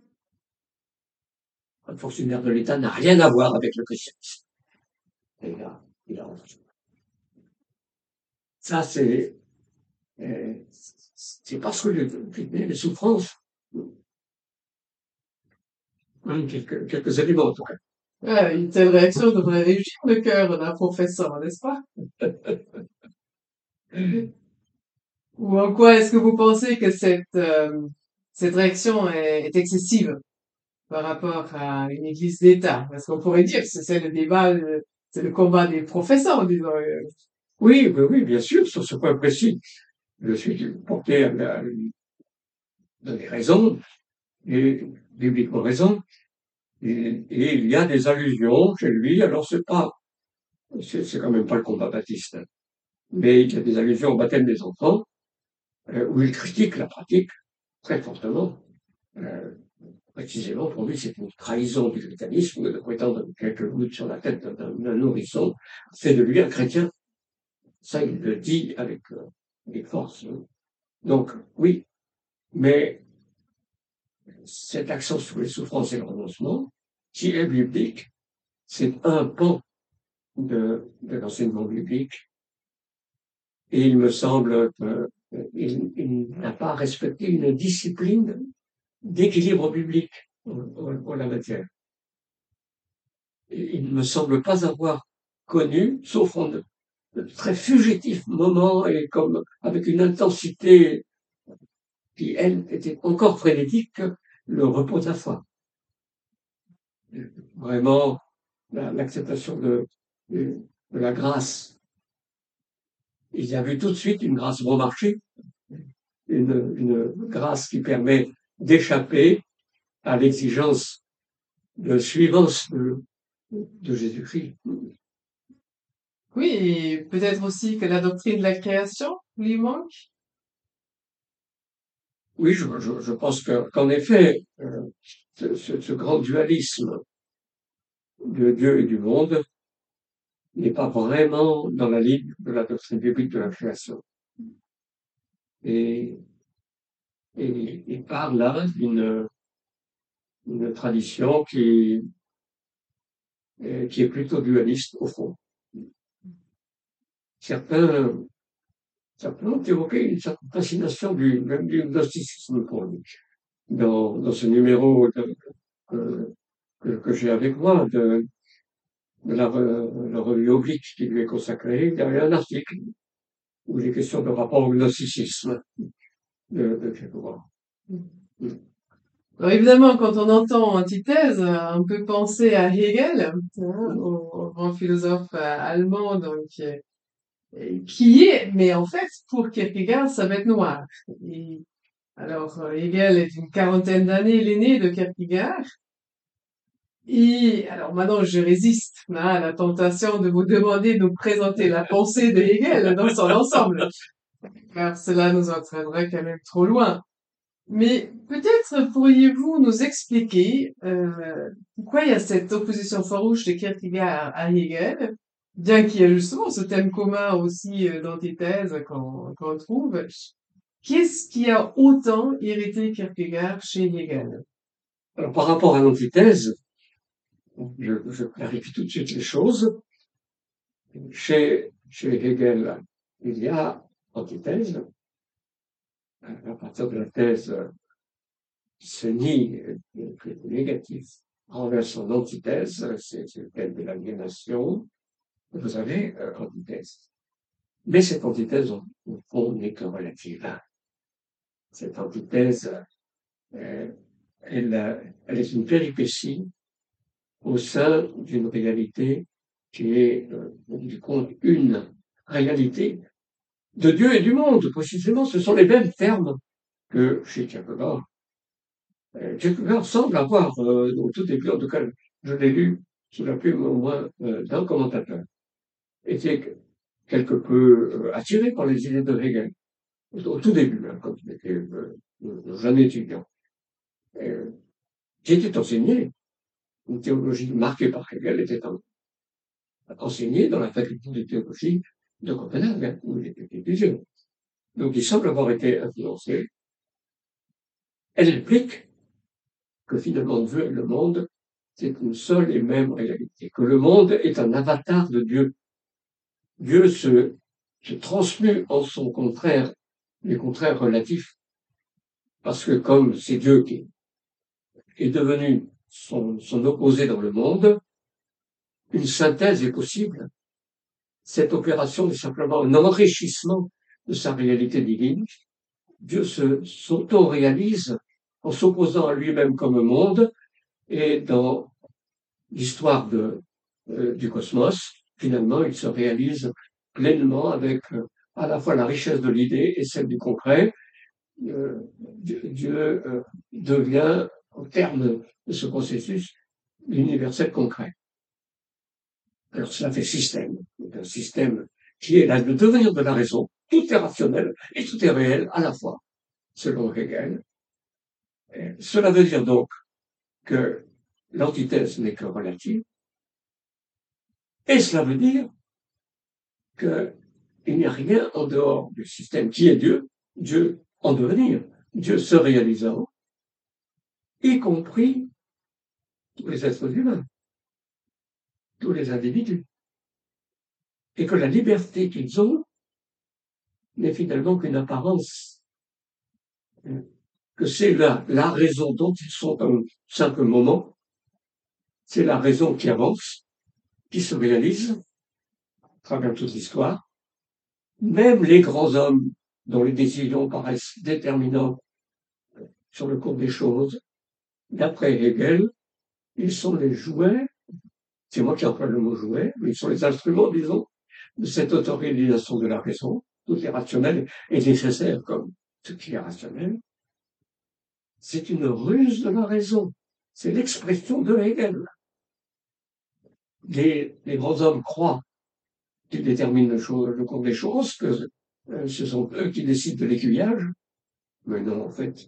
Un fonctionnaire de l'État n'a rien à voir avec le christianisme. Et là, il a refusé. Ça, c'est, euh, c'est parce que les, les souffrances, hein, quelques, quelques éléments en tout cas. Ouais, une telle réaction devrait réjouir le cœur d'un professeur, n'est-ce pas? Ou en quoi est-ce que vous pensez que cette, euh, cette réaction est, est excessive par rapport à une église d'État? Parce qu'on pourrait dire que c'est le débat, euh, c'est le combat des professeurs, disons. euh. Oui, oui, oui, bien sûr, sur ce point précis, je suis porté à, la, donner raison, et bibliquement raison, et, et il y a des allusions chez lui, alors c'est pas, c'est, c'est quand même pas le combat baptiste, hein, mais il y a des allusions au baptême des enfants, euh, où il critique la pratique très fortement. Euh, précisément, pour lui, c'est une trahison du christianisme de prétendre que quelques gouttes sur la tête d'un, d'un nourrisson fait de lui un chrétien. Ça, il le dit avec, euh, avec force. Hein. Donc, oui, mais cet accent sur les souffrances et le renoncement, qui est biblique, c'est un pan de, de l'enseignement biblique. Et il me semble qu'il il n'a pas respecté une discipline d'équilibre biblique en, en, en la matière. Et il ne me semble pas avoir connu, sauf en de, de très fugitifs moments et comme avec une intensité qui, elle, était encore frénétique, le repos de la foi. Vraiment, l'acceptation de, de, de la grâce. Il y a vu tout de suite une grâce bon marché, une, une grâce qui permet d'échapper à l'exigence de suivance de, de Jésus-Christ. Oui, et peut-être aussi que la doctrine de la création lui manque. Oui, je, je, je pense que, qu'en effet, euh, ce, ce, ce grand dualisme de Dieu et du monde n'est pas vraiment dans la ligne de la doctrine biblique de la création. Et, et il parle là d'une une tradition qui, qui est plutôt dualiste au fond. Certains, certains ont évoqué une certaine fascination du, même du gnosticisme pour lui. Dans, dans ce numéro de, que, que, que j'ai avec moi de, de la, la revue Oblique qui lui est consacrée, il y a un article où il est question de rapport au gnosticisme de, de Kierkegaard. Alors évidemment, quand on entend antithèse, on peut penser à Hegel, hein, au, au grand philosophe euh, allemand, donc euh, qui est, mais en fait, pour Kierkegaard, ça va être noir. Et, alors, euh, Hegel est une quarantaine d'années l'aîné de Kierkegaard. Et alors maintenant, je résiste hein, à la tentation de vous demander de nous présenter la pensée de Hegel dans son ensemble, car cela nous entraînerait quand même trop loin. Mais peut-être pourriez-vous nous expliquer euh, pourquoi il y a cette opposition farouche de Kierkegaard à Hegel, bien qu'il y ait justement ce thème commun aussi euh, d'antithèse qu'on qu'on trouve. Qu'est-ce qui a autant irrité Kierkegaard chez Hegel? Alors, par rapport à l'antithèse, je, je clarifie tout de suite les choses. Chez, chez Hegel, il y a antithèse. À partir de la thèse qui se nie le négatif envers son antithèse, c'est celle de l'aliénation, vous avez euh, antithèse. Mais cette antithèse, au fond, n'est que relative. Cette antithèse, euh, elle, elle est une péripétie au sein d'une réalité qui est, euh, du compte, une réalité de Dieu et du monde. Précisément, ce sont les mêmes termes que chez Kierkegaard. Euh, Kierkegaard semble avoir, euh, au tout début, en tout cas, je l'ai lu sous la plume au moins euh, d'un commentateur, était quelque peu euh, attiré par les idées de Hegel, au, au tout début, hein, quand il était euh, jeune étudiant, euh, qui était enseigné, une théologie marquée par Hegel était en, enseignée dans la faculté de théologie de Copenhague, hein, où il était étudiant. Donc il semble avoir été influencé. Elle implique que finalement Dieu et le monde, c'est une seule et même réalité, que le monde est un avatar de Dieu. Dieu se, se transmue en son contraire, les contraires relatifs, parce que comme c'est Dieu qui est devenu son, son opposé dans le monde, une synthèse est possible. Cette opération est simplement un enrichissement de sa réalité divine. Dieu se, s'auto-réalise en s'opposant à lui-même comme monde, et dans l'histoire de, euh, du cosmos, finalement, il se réalise pleinement avec euh, à la fois la richesse de l'idée et celle du concret. Euh, Dieu euh, devient, au terme de ce processus, l'universel concret. Alors cela fait système, un système qui est là le devenir de la raison. Tout est rationnel et tout est réel à la fois, selon Hegel. Et cela veut dire donc que l'antithèse n'est que relative, et cela veut dire qu'il n'y a rien en dehors du système qui est Dieu, Dieu en devenir, Dieu se réalisant, y compris tous les êtres humains, tous les individus, et que la liberté qu'ils ont n'est finalement qu'une apparence, que c'est la, la raison dont ils sont un simple moment, c'est la raison qui avance, qui se réalise à travers toute l'histoire. Même les grands hommes dont les décisions paraissent déterminantes sur le cours des choses, d'après Hegel, ils sont les jouets, c'est moi qui emploie le mot jouet, mais ils sont les instruments, disons, de cette autoréalisation de la raison. Tout est rationnel et nécessaire comme ce qui est rationnel. C'est une ruse de la raison. C'est l'expression de Hegel. Les, les grands hommes croient qu'ils déterminent le, cho- le cours des choses, que euh, ce sont eux qui décident de l'aiguillage. Mais non, en fait,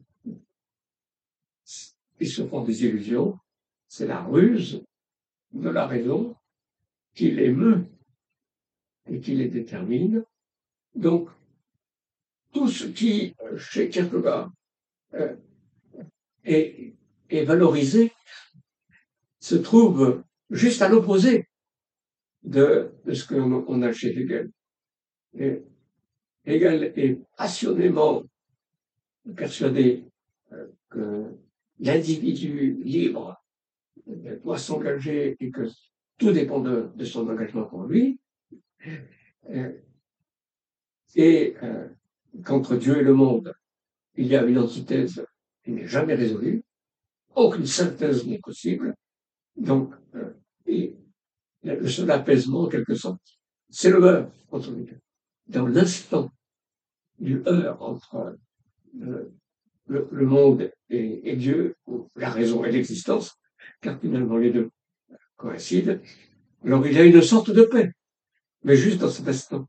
ils se font des illusions. C'est la ruse de la raison qui les meut et qui les détermine. Donc, tout ce qui, euh, chez Kierkegaard, euh, est, est valorisé se trouve juste à l'opposé de, de ce qu'on on a chez Hegel. Et Hegel est passionnément persuadé euh, que l'individu libre euh, doit s'engager et que tout dépend de, de son engagement pour lui. Euh, et euh, qu'entre Dieu et le monde, il y a une antithèse qui n'est jamais résolue, aucune synthèse n'est possible. Donc, euh, et le seul apaisement, en quelque sorte, c'est le heurt entre les deux. Dans l'instant du heurt entre euh, le, le monde et, et Dieu, ou la raison et l'existence, car finalement les deux coïncident, alors il y a une sorte de paix, mais juste dans cet instant.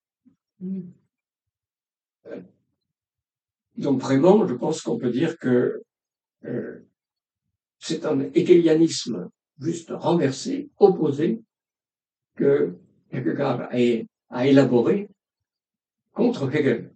Donc vraiment, je pense qu'on peut dire que euh, c'est un hegelianisme juste renversé, opposé, que Kierkegaard a, a élaboré contre Hegel.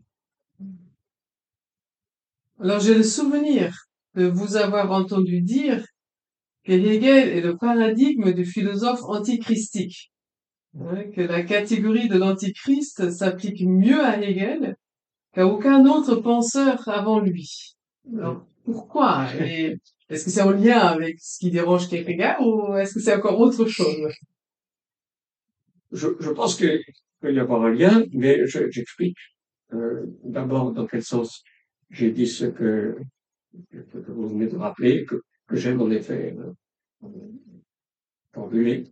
Alors, j'ai le souvenir de vous avoir entendu dire que Hegel est le paradigme du philosophe antichristique, hein, que la catégorie de l'antichrist s'applique mieux à Hegel qu'à aucun autre penseur avant lui. Alors, pourquoi? Et est-ce que c'est en lien avec ce qui dérange Kierkegaard ou est-ce que c'est encore autre chose? Je, je pense qu'il peut y avoir un lien, mais je, j'explique euh, d'abord dans quel sens j'ai dit ce que, que vous venez de rappeler, que, que j'aime en effet euh, formuler.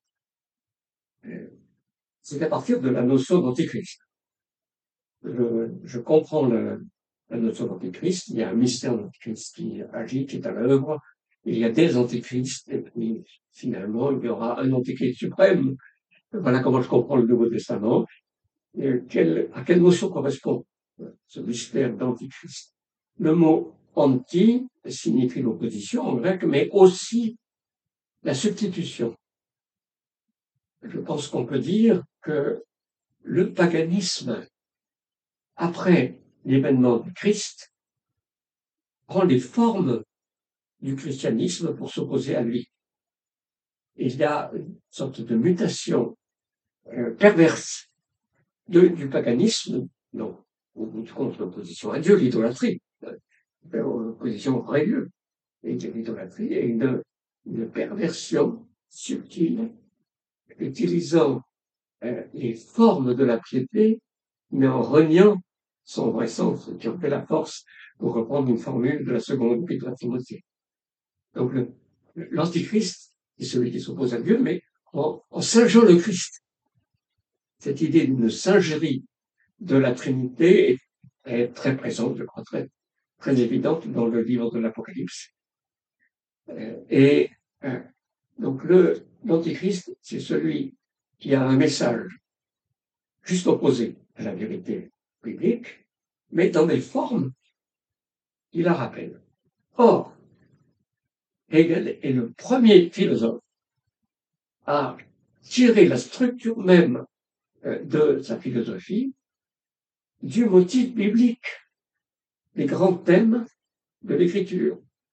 C'est à partir de la notion d'antichrist. Je, je comprends la, la notion d'antichrist. Il y a un mystère d'antichrist qui agit, qui est à l'œuvre. Il y a des antichrists, et puis finalement, il y aura un antichrist suprême. Voilà comment je comprends le Nouveau Testament. Et quelle, à quelle notion correspond ce mystère d'antichrist? Le mot anti signifie l'opposition en grec, mais aussi la substitution. Je pense qu'on peut dire que le paganisme, après l'événement du Christ, prend les formes du christianisme pour s'opposer à lui. Il y a une sorte de mutation euh, perverse de, du paganisme, non, au bout du compte, l'opposition à Dieu, l'idolâtrie, euh, l'opposition au vrai Dieu, et de l'idolâtrie, et une, une perversion subtile, utilisant euh, les formes de la piété, mais en reniant son vrai sens, qui en fait la force, pour reprendre une formule de la seconde épître à Timothée. Donc, le, l'antichrist est celui qui s'oppose à Dieu, mais en, en singeant le Christ. Cette idée d'une singerie de la Trinité est, est très présente, je crois, très, très évidente dans le livre de l'Apocalypse. Euh, et euh, donc, le, l'antichrist, c'est celui qui a un message juste opposé à la vérité biblique, mais dans des formes qui la rappellent. Or, Hegel est le premier philosophe à tirer la structure même de sa philosophie du motif biblique, les grands thèmes de l'écriture.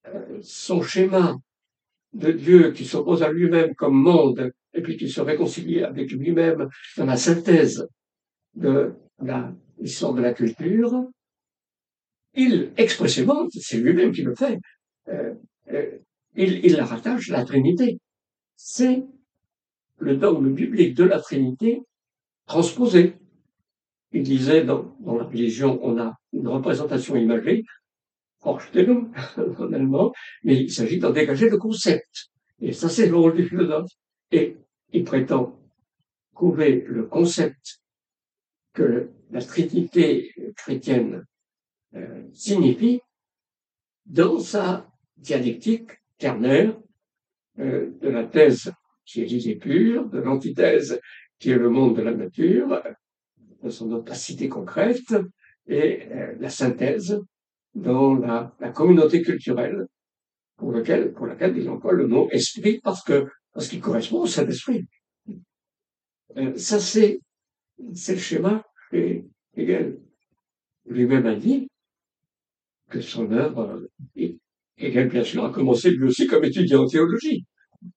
euh, son schéma de Dieu qui s'oppose à lui-même comme monde et puis qui se réconcilie avec lui-même dans la synthèse de l'histoire de la culture, il, expressément, c'est lui-même qui le fait, euh, euh, il, il la rattache à la Trinité. C'est le dogme biblique de la Trinité transposé. Il disait, dans, dans la religion, on a une représentation imagée, Vorstellung, en allemand, mais il s'agit d'en dégager le concept. Et ça, c'est le rôle du philosophe. Et il prétend trouver le concept que la Trinité chrétienne euh, signifie dans sa dialectique ternaire euh, de la thèse qui est l'idée pure, de l'antithèse qui est le monde de la nature, dans son opacité concrète, et euh, la synthèse dans la, la communauté culturelle pour, lequel, pour laquelle il emploie le mot esprit parce que parce qu'il correspond au Saint-Esprit. Euh, ça, c'est, c'est le schéma chez Hegel. Lui-même a dit que son œuvre, euh, Hegel, bien sûr, a commencé lui aussi comme étudiant en théologie.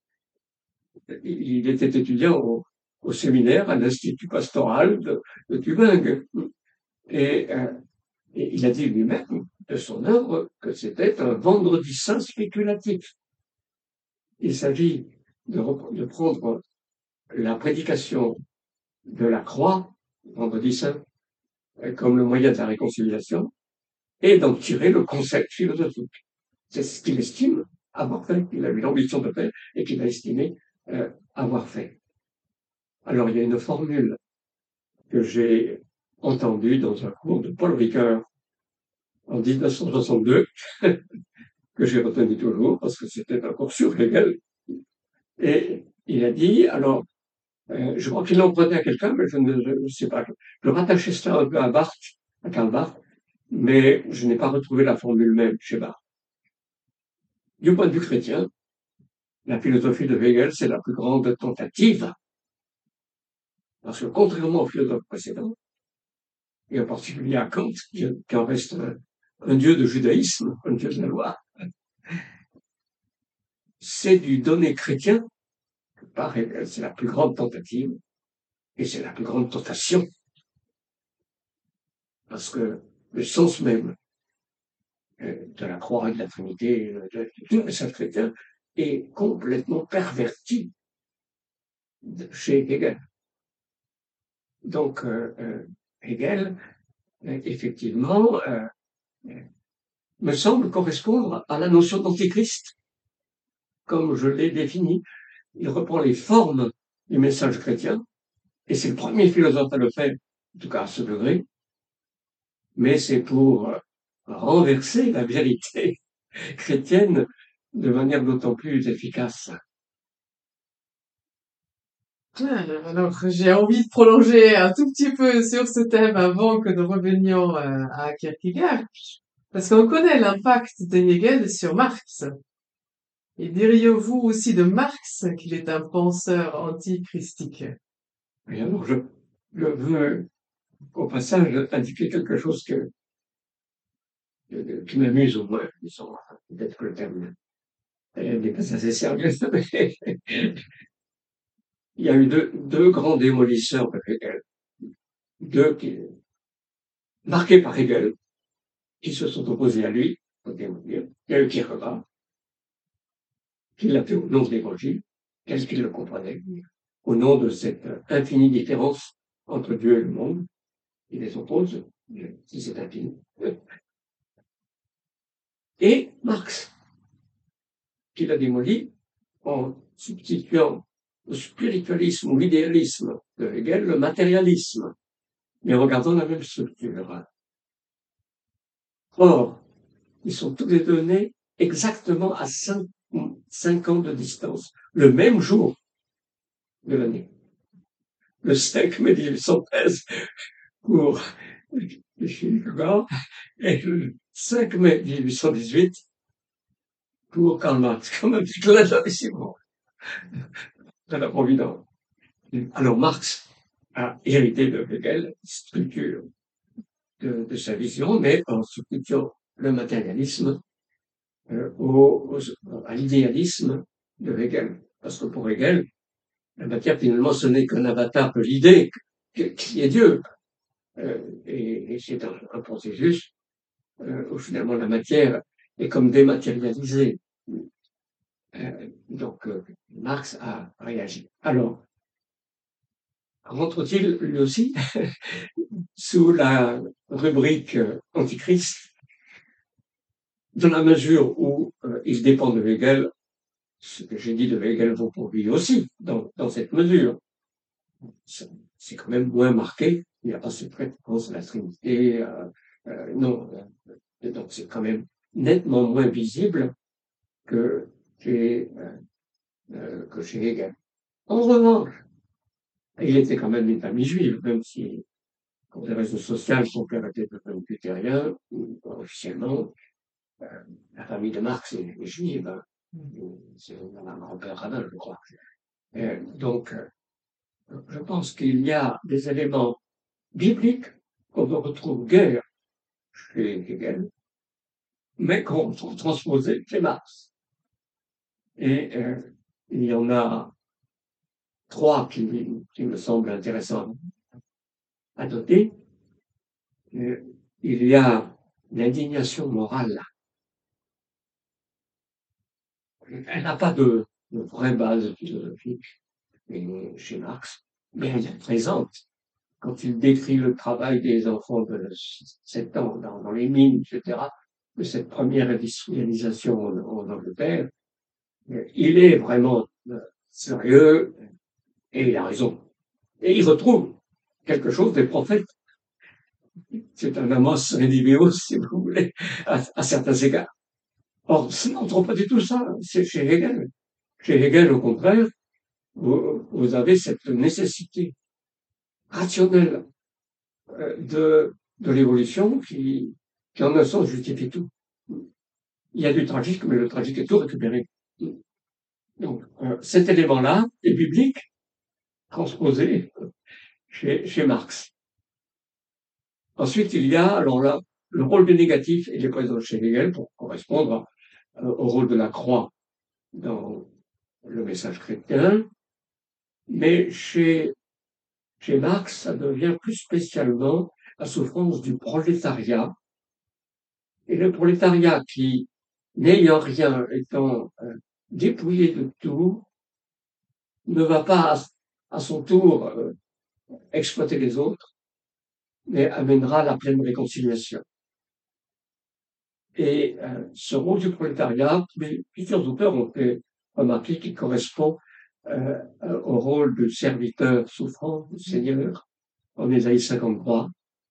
Il était étudiant au, au séminaire, à l'Institut pastoral de, de Tübingen. Et, euh, et il a dit lui-même de son œuvre que c'était un vendredi saint spéculatif. Il s'agit de, de prendre la prédication de la croix, vendredi saint, comme le moyen de la réconciliation, et d'en tirer le concept philosophique. C'est ce qu'il estime avoir fait, qu'il a eu l'ambition de faire et qu'il a estimé euh, avoir fait. Alors, il y a une formule que j'ai entendue dans un cours de Paul Ricoeur en dix-neuf cent soixante-deux, que j'ai retenu toujours parce que c'était un cours sur Hegel. Et il a dit, alors, euh, je crois qu'il l'empruntait à quelqu'un, mais je ne je, je sais pas. Je rattachais cela un peu à Barthes, à Karl Barth, mais je n'ai pas retrouvé la formule même chez Barthes. Du point de vue chrétien, la philosophie de Hegel, c'est la plus grande tentative, parce que contrairement aux philosophes précédents, et en particulier à Kant, qui, qui en reste un, un dieu de judaïsme, un dieu de la loi, c'est du donné chrétien, par Hegel, c'est la plus grande tentative, et c'est la plus grande tentation. Parce que le sens même de la croix et de la Trinité, de tout le message chrétien, est complètement perverti chez Hegel. Donc, euh, Hegel, effectivement, euh, me semble correspondre à la notion d'antéchrist, comme je l'ai définie. Il reprend les formes du message chrétien, et c'est le premier philosophe à le faire, en tout cas à ce degré, mais c'est pour renverser la vérité chrétienne de manière d'autant plus efficace. Alors, j'ai envie de prolonger un tout petit peu sur ce thème avant que nous revenions euh, à Kierkegaard, parce qu'on connaît l'impact de Hegel sur Marx. Et diriez-vous aussi de Marx qu'il est un penseur antichristique? Et alors, je, je veux, au passage, indiquer quelque chose que, que qui m'amuse au moins, disons, peut-être que le terme n'est pas assez sérieux, mais il y a eu deux, deux grands démolisseurs de Hegel, deux qui, marqués par Hegel, qui se sont opposés à lui, pour démolir. Il y a eu Kierkegaard, qui l'a fait au nom de l'évangile, qu'est-ce qu'il le comprenait, au nom de cette infinie différence entre Dieu et le monde, il les oppose, si c'est infini. Et Marx, qui l'a démoli en substituant au spiritualisme ou l'idéalisme de Hegel le matérialisme, mais en regardant la même structure. Or, ils sont tous les deux nés exactement à cinq, cinq ans de distance, le même jour de l'année. Le cinq mai mille huit cent treize pour Kierkegaard et le cinq mai mille huit cent dix-huit pour Karl Marx, comme un petit clin d'œil ici, bon, de la Providence. Alors Marx a hérité de Hegel, structure de, de sa vision, mais en substituant le matérialisme euh, au, au- à l'idéalisme de Hegel. Parce que pour Hegel, la matière, finalement, ce n'est qu'un avatar de l'idée qui est Dieu. Euh, et, et c'est un, un processus euh, où finalement la matière est comme dématérialisée. Euh, donc euh, Marx a réagi. Alors, rentre-t-il lui aussi sous la rubrique euh, antichrist, dans la mesure où euh, il dépend de Hegel, ce que j'ai dit de Hegel vaut pour lui aussi, dans, dans cette mesure. C'est quand même moins marqué, il n'y a pas cette référence à la Trinité, euh, euh, non, euh, donc c'est quand même nettement moins visible que chez, euh, euh, que chez Hegel. En revanche, il était quand même une famille juive, même si, pour des raisons sociales, son père était un luthérien, officiellement. Euh, la famille de Marx est, est juive, hein. C'est un grand-père rabbin, je crois. Euh, donc, euh, je pense qu'il y a des éléments bibliques qu'on ne retrouve guère chez Hegel, mais qu'on retrouve transposés chez Marx. Et euh, il y en a trois qui, qui me semblent intéressants à noter. Euh, il y a l'indignation morale. Elle n'a pas de, de vraie base philosophique chez Marx, mais elle est présente. Quand il décrit le travail des enfants de sept ans dans, dans les mines, et cetera, de cette première industrialisation en, en Angleterre, il est vraiment euh, sérieux et il a raison. Et il retrouve quelque chose des prophètes. C'est un Amos Redivivus, si vous voulez, à, à certains égards. Or, on ne trouve pas du tout ça, c'est chez Hegel. Chez Hegel, au contraire, vous, vous avez cette nécessité rationnelle euh, de, de l'évolution qui, qui, en un sens, justifie tout. Il y a du tragique, mais le tragique est tout récupéré. Donc, euh, cet élément-là est biblique, transposé chez, chez Marx. Ensuite, il y a, alors là, le rôle du négatif, il est présent chez Hegel pour correspondre euh, au rôle de la croix dans le message chrétien, mais chez, chez Marx, ça devient plus spécialement la souffrance du prolétariat. Et le prolétariat qui, n'ayant rien, étant euh, dépouillé de tout, ne va pas à, à son tour euh, exploiter les autres, mais amènera la pleine réconciliation. Et euh, ce rôle du prolétariat, mais plusieurs auteurs ont fait remarquer qu'il correspond euh, au rôle de serviteur souffrant du Seigneur en Ésaïe cinquante-trois.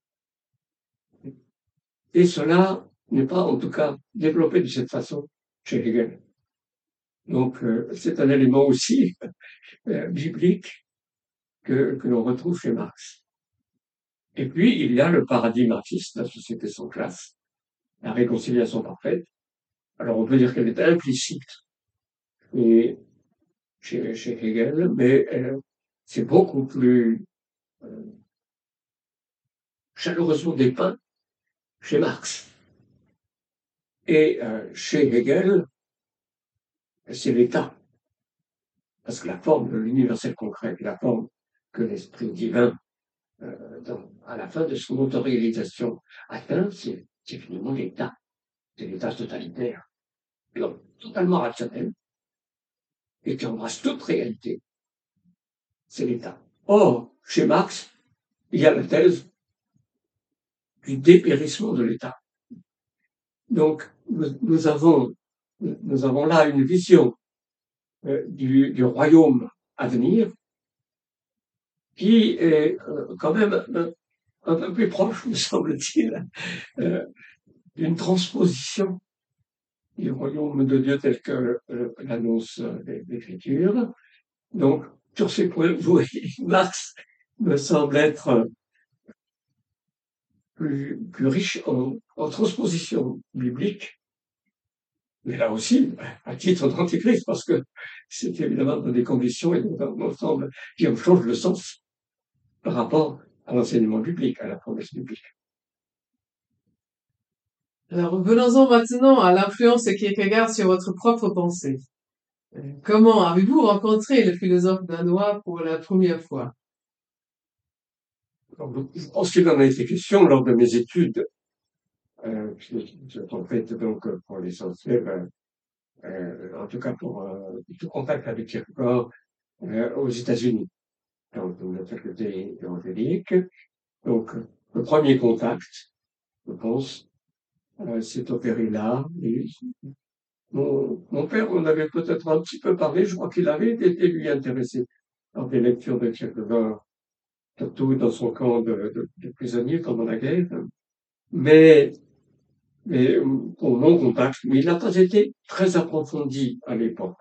Et cela n'est pas, en tout cas, développé de cette façon chez Hegel. Donc, euh, c'est un élément aussi euh, biblique que, que l'on retrouve chez Marx. Et puis, il y a le paradis marxiste, la société sans classe, la réconciliation parfaite. Alors, on peut dire qu'elle est implicite et chez, chez Hegel, mais euh, c'est beaucoup plus euh, chaleureusement dépeint chez Marx. Et euh, chez Hegel, c'est l'État. Parce que la forme de l'universel concret, la forme que l'esprit divin, euh, dans, à la fin de son autoréalisation atteint, c'est, c'est finalement l'État. C'est l'État totalitaire, donc totalement rationnel, et qui embrasse toute réalité. C'est l'État. Or, chez Marx, il y a la thèse du dépérissement de l'État. Donc, nous, nous avons, nous avons là une vision euh, du, du royaume à venir qui est euh, quand même un, un peu plus proche, me semble-t-il, euh, d'une transposition du royaume de Dieu tel que euh, l'annonce l'Écriture. Donc, sur ces points, vous voyez, Marx me semble être plus, plus riche en, en transposition biblique, mais là aussi, à titre d'antichrist, parce que c'est évidemment dans des conditions et dans un ensemble qui en change le sens par rapport à l'enseignement biblique, à la promesse biblique. Alors, venons-en maintenant à l'influence de Kierkegaard sur votre propre pensée. Euh, Comment avez-vous rencontré le philosophe danois pour la première fois? Donc, je pense qu'il en a été question lors de mes études, euh, en fait, donc, pour l'essentiel, euh, euh, en tout cas pour euh, tout contact avec Kierkegaard euh, aux États-Unis, dans une faculté évangélique. Donc, le premier contact, je pense, euh, s'est opéré là. Et mon, mon père en avait peut-être un petit peu parlé, je crois qu'il avait été lui intéressé par des lectures de Kierkegaard, surtout dans son camp de, de, de prisonniers pendant la guerre. Mais, mais pour mon contact, mais il n'a pas été très approfondi à l'époque.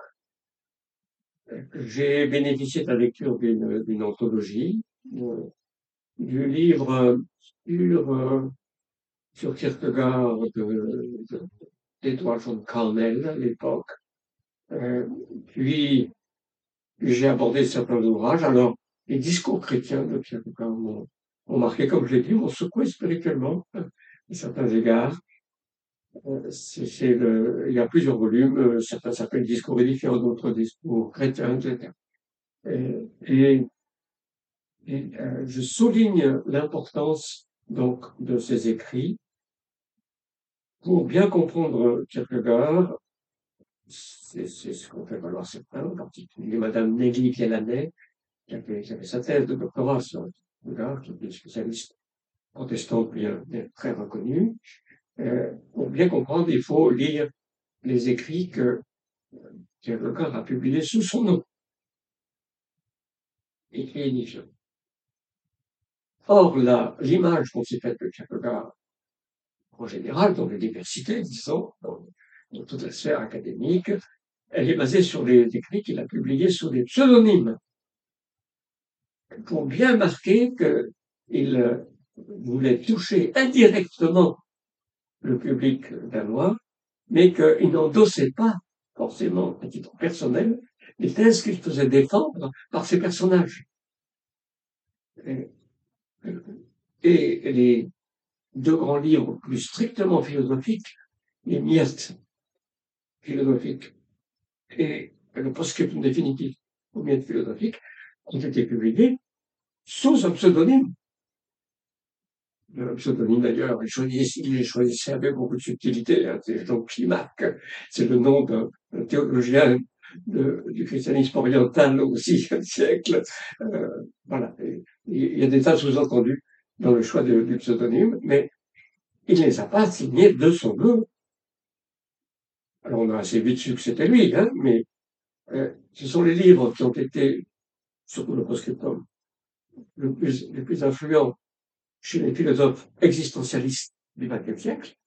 J'ai bénéficié de la lecture d'une d'une anthologie, euh, du livre euh, sur, euh, sur Kierkegaard de, de, d'Edward von Karmel à l'époque. Euh, puis, j'ai abordé certains ouvrages. Alors, les discours chrétiens de Kierkegaard m'ont m'ont marqué, comme je l'ai dit, m'ont secoué spirituellement, à certains égards. Euh, c'est, c'est le, il y a plusieurs volumes, euh, certains s'appellent Discours édifiants, d'autres Discours chrétiens, et cetera. Et, et, et euh, je souligne l'importance donc de ces écrits pour bien comprendre Kierkegaard. C'est, c'est ce qu'on fait valoir certains, en particulier Madame Nelly Vialanet, qui avait, qui avait sa thèse de doctorat sur Kierkegaard, qui était spécialiste protestante bien, bien très reconnue. Euh, pour bien comprendre, il faut lire les écrits que Kierkegaard a publiés sous son nom, écrits édifiants. Or, la, l'image qu'on s'est faite de Kierkegaard, en général, dans l'université, disons, dans, dans toute la sphère académique, elle est basée sur les écrits qu'il a publiés sous des pseudonymes, pour bien marquer qu'il euh, voulait toucher indirectement le public danois, mais qu'il n'endossait pas forcément à titre personnel les thèses qu'il faisait défendre par ses personnages. Et, et les deux grands livres plus strictement philosophiques, les miettes philosophiques et le post-scriptum définitif aux miettes philosophiques, ont été publiés sous un pseudonyme. Le pseudonyme d'ailleurs, il choisissait, il choisissait avec beaucoup de subtilité. Hein, c'est donc Climac, c'est le nom d'un théologien de, du christianisme oriental au sixième siècle. Euh, voilà, et, il y a des tas de sous-entendus dans le choix de, du pseudonyme, mais il ne les a pas signés de son nom. Alors on a assez vite su que c'était lui, hein, mais euh, ce sont les livres qui ont été, surtout le post-scriptum, le plus, les plus influents chez les philosophes existentialistes du vingtième siècle,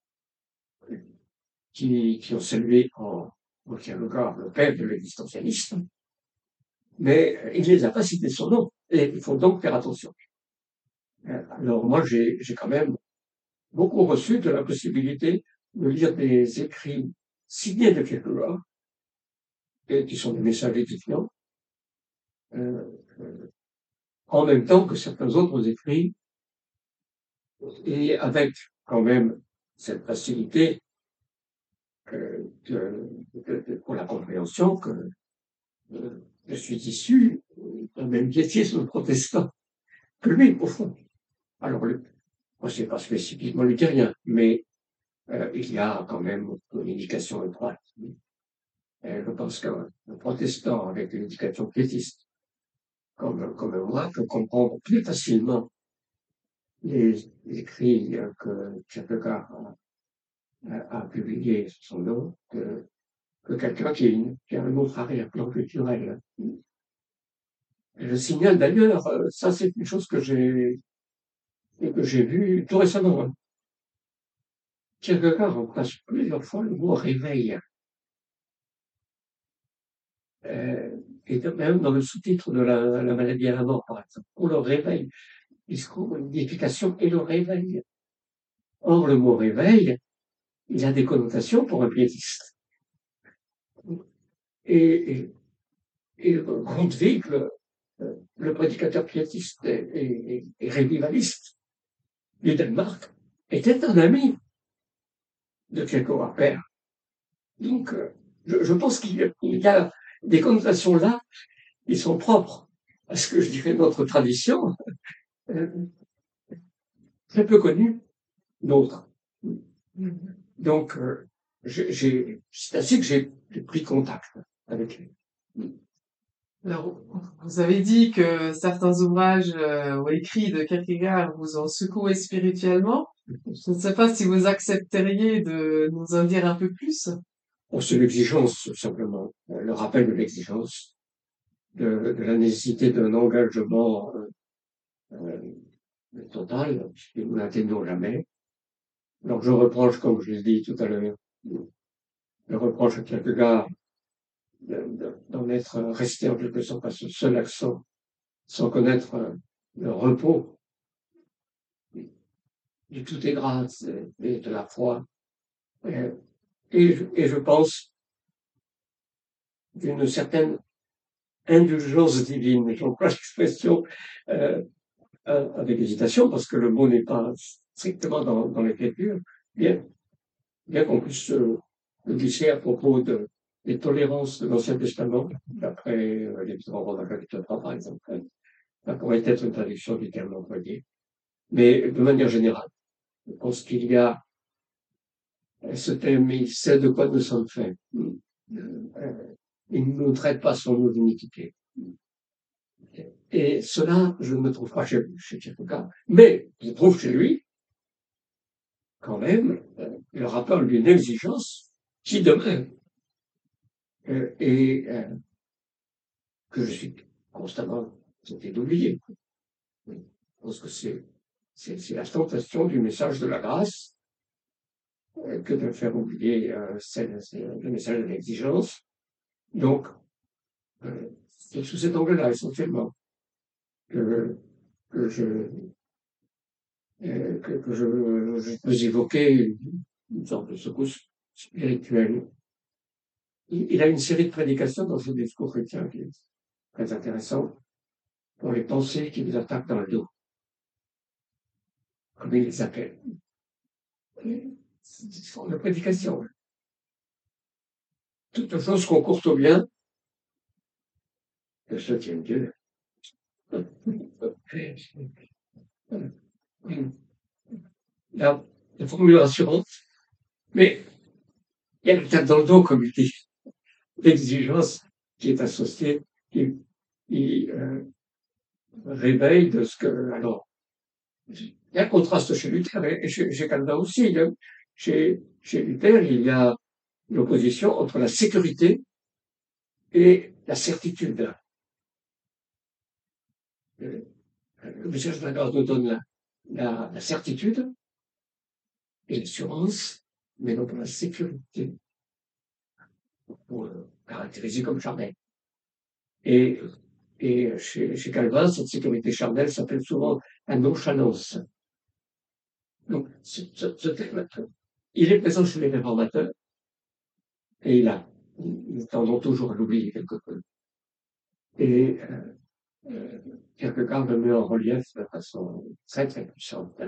qui, qui ont salué en, en Kierkegaard le père de l'existentialisme, mais il ne les a pas cités son nom, et il faut donc faire attention. Alors moi, j'ai, j'ai quand même beaucoup reçu de la possibilité de lire des écrits signés de Kierkegaard, et qui sont des messages édifiants, euh, euh, en même temps que certains autres écrits, et avec quand même cette facilité euh, de, de, de, pour la compréhension que euh, je suis issu d'un même piétisme protestant que lui, au fond. Alors, le, moi, c'est pas spécifiquement luthérien, mais euh, il y a quand même une indication étroite. Et je pense qu'un protestant avec une éducation piétiste, comme, comme moi, peut comprendre plus facilement les écrits que Kierkegaard a, a publiés sous son nom que, que quelqu'un qui, qui a un autre arrière-plan culturel. Et je signale d'ailleurs, ça c'est une chose que j'ai que j'ai vue tout récemment. Kierkegaard remplace plusieurs fois le mot réveil. Euh, et même dans le sous-titre de la, la maladie à la mort, par exemple, pour le réveil, discours, l'édification et le réveil. Or, le mot réveil, il a des connotations pour un piétiste. Et, et, et Grundtvig, le, le prédicateur piétiste et, et, et révivaliste du Danemark, était un ami de quelque rappel. Donc, euh, je, je pense qu'il y a- il y a des connotations là qui sont propres à ce que je dirais notre tradition, euh, très peu connue d'autres. Donc, euh, j'ai, j'ai- c'est ainsi que j'ai j'ai pris contact avec lui. Alors, vous avez dit que certains ouvrages euh, ou écrits de Kierkegaard vous ont secoué spirituellement. Je ne sais pas si vous accepteriez de nous en dire un peu plus. Bon, c'est l'exigence, simplement, euh, le rappel de l'exigence, de, de la nécessité d'un engagement euh, euh, total, puisque nous n'atteignons jamais. Alors, je reproche, comme je l'ai dit tout à l'heure, je reproche à Kierkegaard de- de- d'en être resté en quelque sorte à ce seul accent, sans connaître euh, le repos du tout est grâce et, et de la foi. Et, et, je, et je pense d'une certaine indulgence divine. J'emploie l'expression euh, avec hésitation parce que le mot n'est pas strictement dans, dans l'écriture, bien, bien qu'on puisse euh, le glisser à propos de, des tolérances de l'Ancien Testament, d'après euh, les Romains chapitre trois, par exemple. Ça pourrait être une traduction du terme employé. Mais de manière générale, je pense qu'il y a ce thème, il sait de quoi nous sommes faits. Euh, Il ne nous traite pas sur nos iniquités. Et cela, je ne me trouve pas chez, chez Kierkegaard. Mais je trouve chez lui, quand même, euh, le rappel d'une exigence qui demeure euh, et euh, que je suis constamment tenté d'oublier. Je pense que c'est, c'est, c'est la tentation du message de la grâce euh, que de faire oublier euh, c'est, c'est le message de l'exigence. Donc, euh, c'est sous cet angle-là, essentiellement, que, que je euh, que, que je, je peux évoquer une, une sorte de secousse spirituelle. Il, il a une série de prédications dans ce discours chrétien qui est très intéressant pour les pensées qui vous attaquent dans le dos, comme il les appelle. C'est une forme de prédication. Toute chose concourt au bien de ceux qui aiment Dieu. La, la formule rassurante, mais il y a le tape dans le dos, comme il dit, l'exigence qui est associée, qui, qui euh, réveille de ce que, alors, il y a un contraste chez Luther et chez, chez Calvin aussi. Il y a, chez, chez Luther, il y a l'opposition entre la sécurité et la certitude. Le message de la grâce nous donne la, la, la certitude et l'assurance, mais non pas la sécurité, pour le caractériser comme charnel. Et, et chez, chez Calvin, cette sécurité charnelle s'appelle souvent la nonchalance. Donc, ce, ce, ce terme, il est présent chez les réformateurs, et il a, nous tendons toujours à l'oublier quelque peu. Et euh, euh, Kierkegaard le met en relief de façon très très puissante.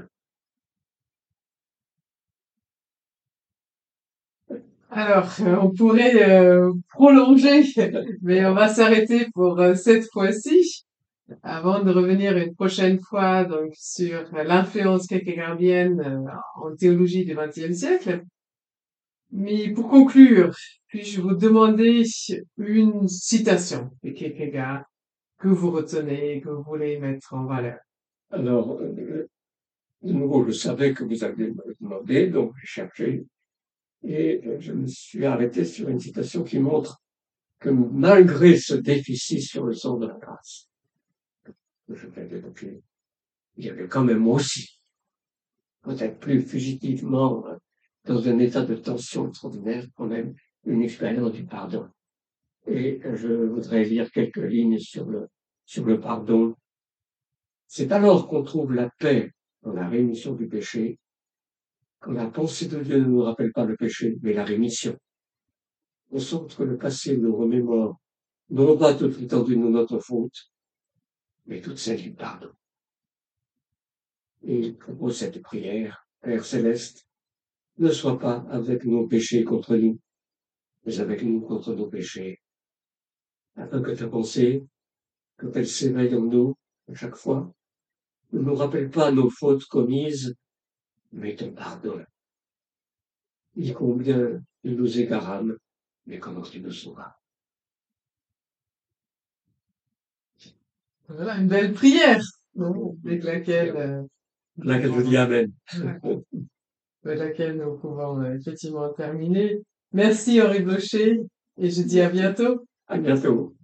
Alors, euh, on pourrait euh, prolonger, mais on va s'arrêter pour euh, cette fois-ci, avant de revenir une prochaine fois donc sur l'influence kierkegaardienne euh, en théologie du vingtième siècle. Mais pour conclure, puis-je vous demander une citation de Kierkegaard que vous retenez, que vous voulez mettre en valeur? Alors, euh, de nouveau, je savais que vous alliez me le demander, donc j'ai cherché, et euh, je me suis arrêté sur une citation qui montre que malgré ce déficit sur le sens de la grâce, que je viens d'évoquer, il y avait quand même aussi, peut-être plus fugitivement, dans un état de tension extraordinaire, quand même, une expérience du pardon. Et je voudrais lire quelques lignes sur le, sur le pardon. C'est alors qu'on trouve la paix dans la rémission du péché, quand la pensée de Dieu ne nous rappelle pas le péché, mais la rémission. On sent que le passé nous remémore, non pas toute l'étendue de notre faute, mais toute celle du pardon. Et il propose cette prière, Père céleste, ne soit pas avec nos péchés contre nous, mais avec nous contre nos péchés, afin que ta pensée, quand elle s'éveille en nous, à chaque fois, ne nous rappelle pas nos fautes commises, mais te pardonne. Ni combien nous nous égarâmes, mais comment tu nous sauras. Voilà, une belle prière, non, avec laquelle, euh, nous Là que je pouvons, dis Amen. avec laquelle nous pouvons euh, effectivement terminer. Merci Henri Blocher et je dis à bientôt. À bientôt.